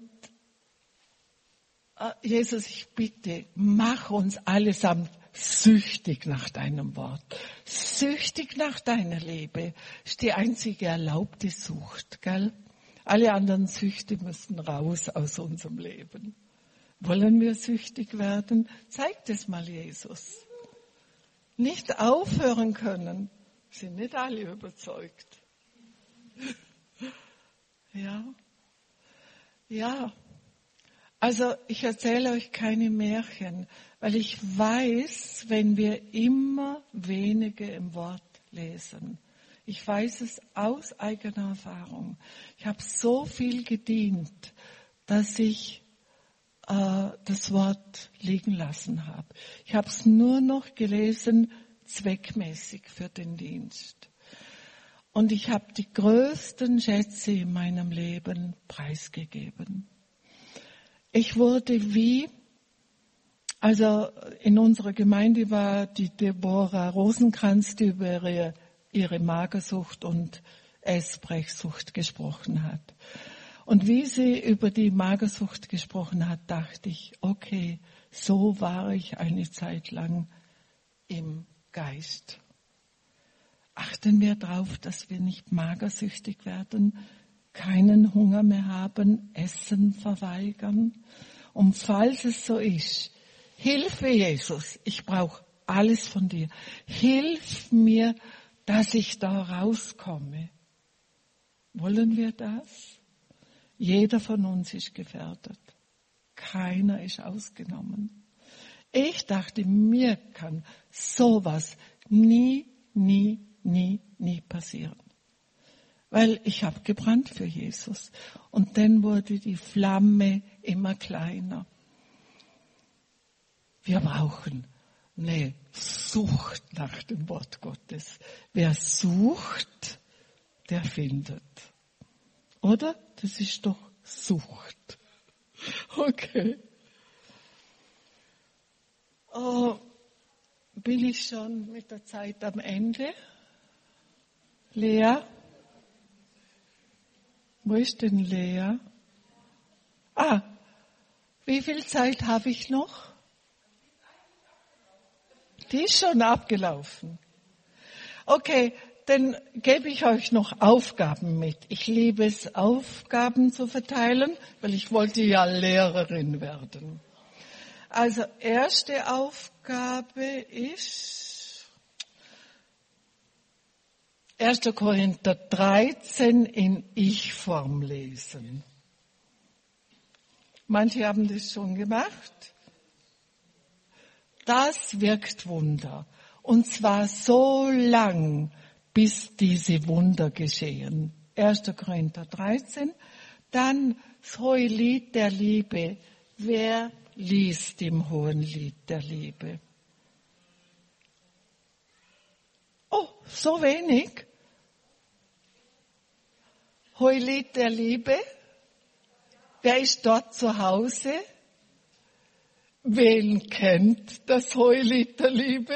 Jesus, ich bitte, mach uns allesamt süchtig nach deinem Wort. Süchtig nach deiner Liebe. Ist die einzige erlaubte Sucht, gell? Alle anderen Süchte müssen raus aus unserem Leben. Wollen wir süchtig werden? Zeig das mal, Jesus. Nicht aufhören können, sind nicht alle überzeugt. Ja. Ja. Also ich erzähle euch keine Märchen, weil ich weiß, wenn wir immer weniger im Wort lesen. Ich weiß es aus eigener Erfahrung. Ich habe so viel gedient, dass ich äh, das Wort liegen lassen habe. Ich habe es nur noch gelesen, zweckmäßig für den Dienst. Und ich habe die größten Schätze in meinem Leben preisgegeben. Ich wurde wie, also in unserer Gemeinde war die Deborah Rosenkranz, die über ihre, ihre Magersucht und Essbrechsucht gesprochen hat. Und wie sie über die Magersucht gesprochen hat, dachte ich, okay, so war ich eine Zeit lang im Geist. Achten wir darauf, dass wir nicht magersüchtig werden, keinen Hunger mehr haben, Essen verweigern. Und falls es so ist, hilf mir, Jesus, ich brauche alles von dir. Hilf mir, dass ich da rauskomme. Wollen wir das? Jeder von uns ist gefährdet. Keiner ist ausgenommen. Ich dachte, mir kann sowas nie, nie, nie, nie passieren. Weil ich habe gebrannt für Jesus. Und dann wurde die Flamme immer kleiner. Wir brauchen eine Sucht nach dem Wort Gottes. Wer sucht, der findet. Oder? Das ist doch Sucht. Okay. Oh, bin ich schon mit der Zeit am Ende? Lea? Wo ist denn Lea? Ah, wie viel Zeit habe ich noch? Die ist schon abgelaufen. Okay, dann gebe ich euch noch Aufgaben mit. Ich liebe es, Aufgaben zu verteilen, weil ich wollte ja Lehrerin werden. Also erste Aufgabe ist erster Korinther dreizehn in Ich-Form lesen. Manche haben das schon gemacht. Das wirkt Wunder. Und zwar so lang, bis diese Wunder geschehen. erster Korinther dreizehn. Dann das hohe Lied der Liebe. Wer liest im hohen Lied der Liebe? Oh, so wenig. Hohelied der Liebe. Wer ist dort zu Hause? Wen kennt das Hohelied der Liebe?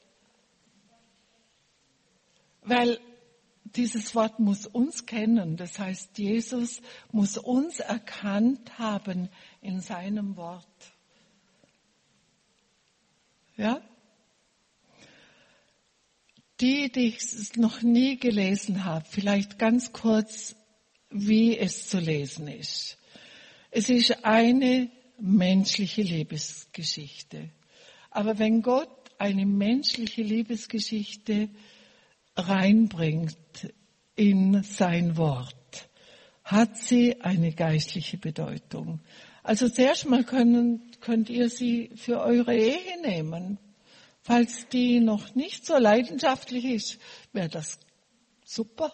Weil dieses Wort muss uns kennen. Das heißt, Jesus muss uns erkannt haben in seinem Wort. Ja? die, die es noch nie gelesen haben, vielleicht ganz kurz, wie es zu lesen ist. Es ist eine menschliche Liebesgeschichte. Aber wenn Gott eine menschliche Liebesgeschichte reinbringt in sein Wort, hat sie eine geistliche Bedeutung. Also zuerst mal können, könnt ihr sie für eure Ehe nehmen. Falls die noch nicht so leidenschaftlich ist, wäre das super.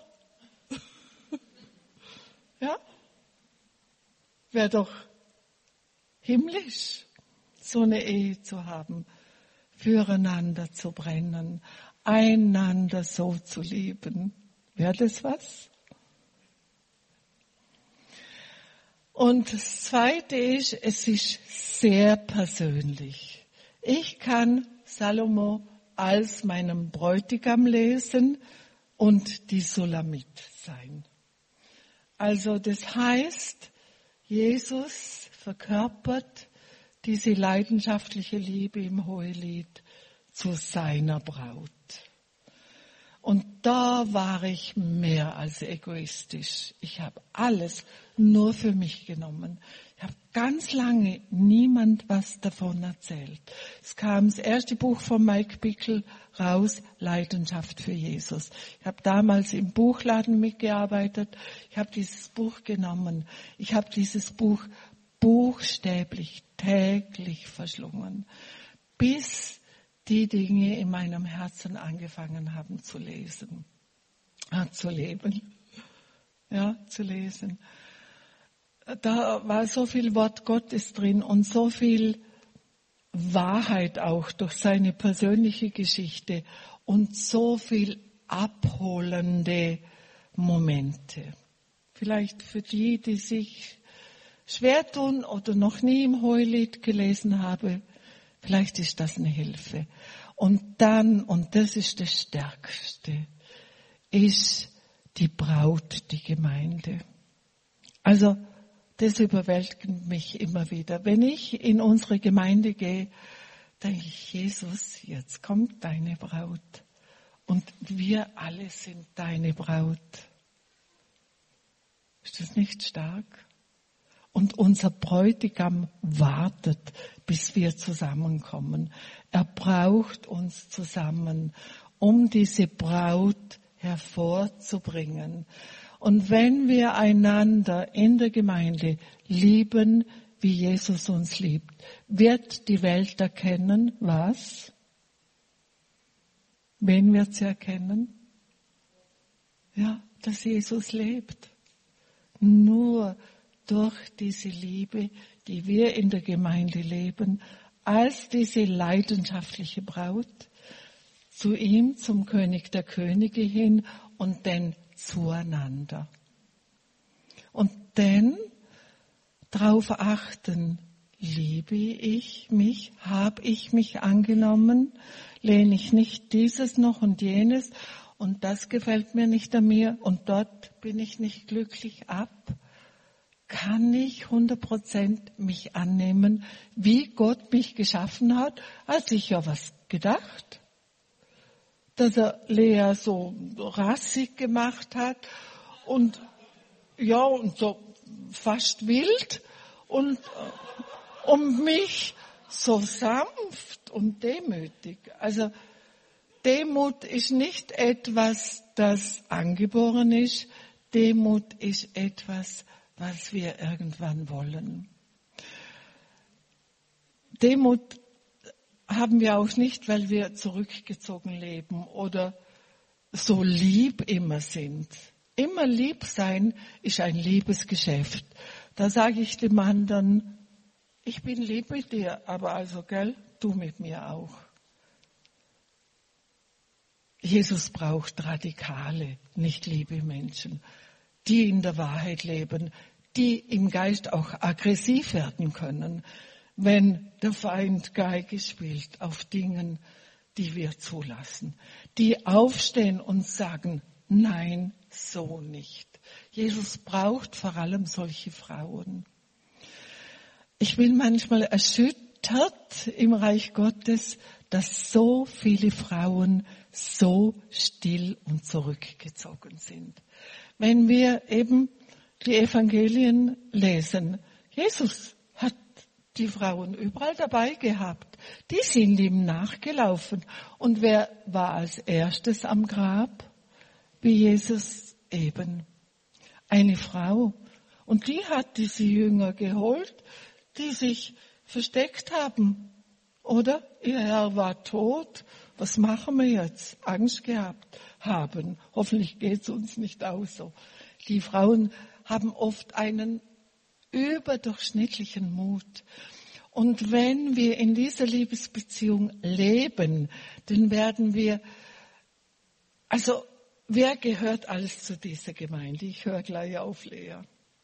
Ja? Wäre doch himmlisch, so eine Ehe zu haben, füreinander zu brennen, einander so zu lieben. Wäre das was? Und das Zweite ist, es ist sehr persönlich. Ich kann Salomo als meinem Bräutigam lesen und die Sulamit sein. Also das heißt, Jesus verkörpert diese leidenschaftliche Liebe im Hohelied zu seiner Braut. Und da war ich mehr als egoistisch. Ich habe alles nur für mich genommen. Ich habe ganz lange niemand was davon erzählt. Es kam das erste Buch von Mike Bickle raus, Leidenschaft für Jesus. Ich habe damals im Buchladen mitgearbeitet. Ich habe dieses Buch genommen. Ich habe dieses Buch buchstäblich täglich verschlungen, bis die Dinge in meinem Herzen angefangen haben zu lesen, äh, zu leben, ja, zu lesen. Da war so viel Wort Gottes drin und so viel Wahrheit auch durch seine persönliche Geschichte und so viel abholende Momente. Vielleicht für die, die sich schwer tun oder noch nie im Hohelied gelesen haben, vielleicht ist das eine Hilfe. Und dann, und das ist das Stärkste, ist die Braut, die Gemeinde. Also, das überwältigt mich immer wieder. Wenn ich in unsere Gemeinde gehe, denke ich, Jesus, jetzt kommt deine Braut. Und wir alle sind deine Braut. Ist das nicht stark? Und unser Bräutigam wartet, bis wir zusammenkommen. Er braucht uns zusammen, um diese Braut hervorzubringen. Und wenn wir einander in der Gemeinde lieben, wie Jesus uns liebt, wird die Welt erkennen, was? Wen wird sie erkennen? Ja, dass Jesus lebt. Nur durch diese Liebe, die wir in der Gemeinde leben, als diese leidenschaftliche Braut, zu ihm, zum König der Könige hin und dann zueinander. Und dann darauf achten, liebe ich mich, habe ich mich angenommen, lehne ich nicht dieses noch und jenes und das gefällt mir nicht an mir und dort bin ich nicht glücklich ab. Kann ich hundert Prozent mich annehmen, wie Gott mich geschaffen hat? Hat sich ja was gedacht, dass er Lea so rassig gemacht hat und ja und so fast wild und um mich so sanft und demütig. Also Demut ist nicht etwas, das angeboren ist. Demut ist etwas, was wir irgendwann wollen. Demut haben wir auch nicht, weil wir zurückgezogen leben oder so lieb immer sind. Immer lieb sein ist ein Liebesgeschäft. Da sage ich dem anderen, ich bin lieb mit dir, aber also, gell, du mit mir auch. Jesus braucht radikale, nicht liebe Menschen, die in der Wahrheit leben, die im Geist auch aggressiv werden können, wenn der Feind Geige spielt auf Dingen, die wir zulassen, die aufstehen und sagen, nein, so nicht. Jesus braucht vor allem solche Frauen. Ich bin manchmal erschüttert stört im Reich Gottes, dass so viele Frauen so still und zurückgezogen sind. Wenn wir eben die Evangelien lesen, Jesus hat die Frauen überall dabei gehabt. Die sind ihm nachgelaufen. Und wer war als erstes am Grab? Wie Jesus eben. Eine Frau. Und die hat diese Jünger geholt, die sich versteckt haben. Oder? Ihr Herr war tot. Was machen wir jetzt? Angst gehabt haben. Hoffentlich geht's uns nicht aus so. Die Frauen haben oft einen überdurchschnittlichen Mut. Und wenn wir in dieser Liebesbeziehung leben, dann werden wir, also wer gehört alles zu dieser Gemeinde? Ich höre gleich auf, Lea.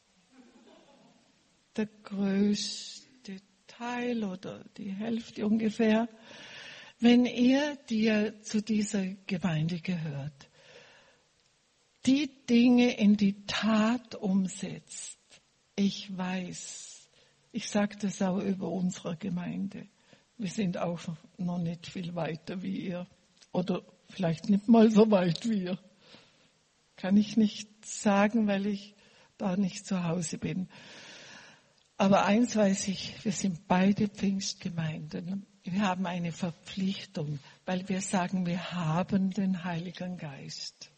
Der größte Teil oder die Hälfte ungefähr. Wenn ihr, die ihr zu dieser Gemeinde gehört, die Dinge in die Tat umsetzt, ich weiß, ich sage das auch über unsere Gemeinde, wir sind auch noch nicht viel weiter wie ihr oder vielleicht nicht mal so weit wie ihr. Kann ich nicht sagen, weil ich da nicht zu Hause bin. Aber eins weiß ich, wir sind beide Pfingstgemeinden. Wir haben eine Verpflichtung, weil wir sagen, wir haben den Heiligen Geist.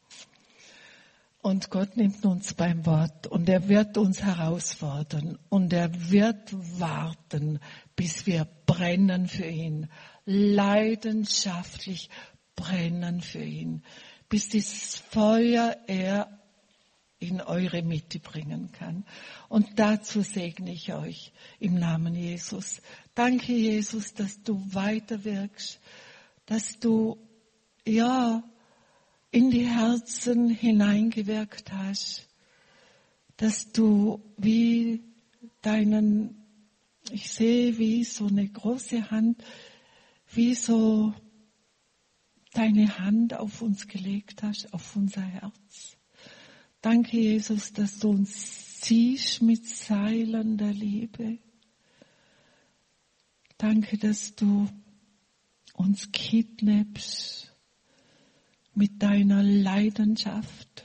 Und Gott nimmt uns beim Wort und er wird uns herausfordern und er wird warten, bis wir brennen für ihn, leidenschaftlich brennen für ihn, bis dieses Feuer er in eure Mitte bringen kann. Und dazu segne ich euch im Namen Jesus. Danke, Jesus, dass du weiterwirkst, dass du, ja, in die Herzen hineingewirkt hast, dass du wie deinen, ich sehe wie so eine große Hand, wie so deine Hand auf uns gelegt hast, auf unser Herz. Danke, Jesus, dass du uns ziehst mit Seilen der Liebe. Danke, dass du uns kidnappst mit deiner Leidenschaft.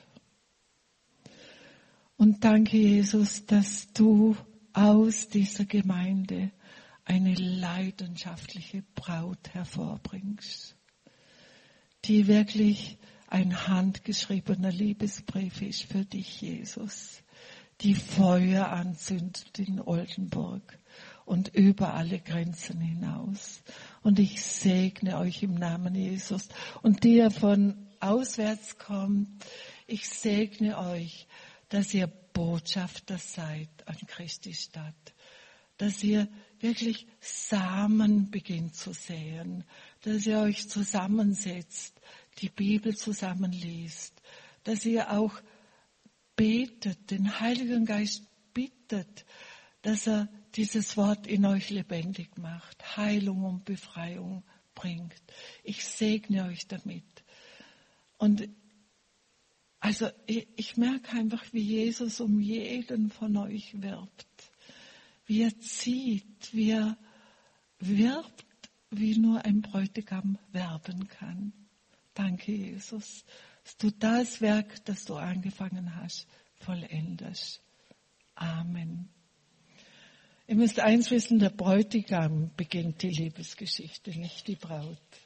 Und danke, Jesus, dass du aus dieser Gemeinde eine leidenschaftliche Braut hervorbringst, die wirklich ein handgeschriebener Liebesbrief ist für dich, Jesus, die Feuer anzündet in Oldenburg und über alle Grenzen hinaus. Und ich segne euch im Namen Jesus. Und die ihr von auswärts kommt, ich segne euch, dass ihr Botschafter seid an Christi Stadt. Dass ihr wirklich Samen beginnt zu säen. Dass ihr euch zusammensetzt, die Bibel zusammenliest. Dass ihr auch betet, den Heiligen Geist bittet, dass er dieses Wort in euch lebendig macht, Heilung und Befreiung bringt. Ich segne euch damit. Und also ich, ich merke einfach, wie Jesus um jeden von euch wirbt, wie er zieht, wie er wirbt, wie nur ein Bräutigam werben kann. Danke, Jesus, dass du das Werk, das du angefangen hast, vollendest. Amen. Ihr müsst eins wissen, der Bräutigam beginnt die Liebesgeschichte, nicht die Braut.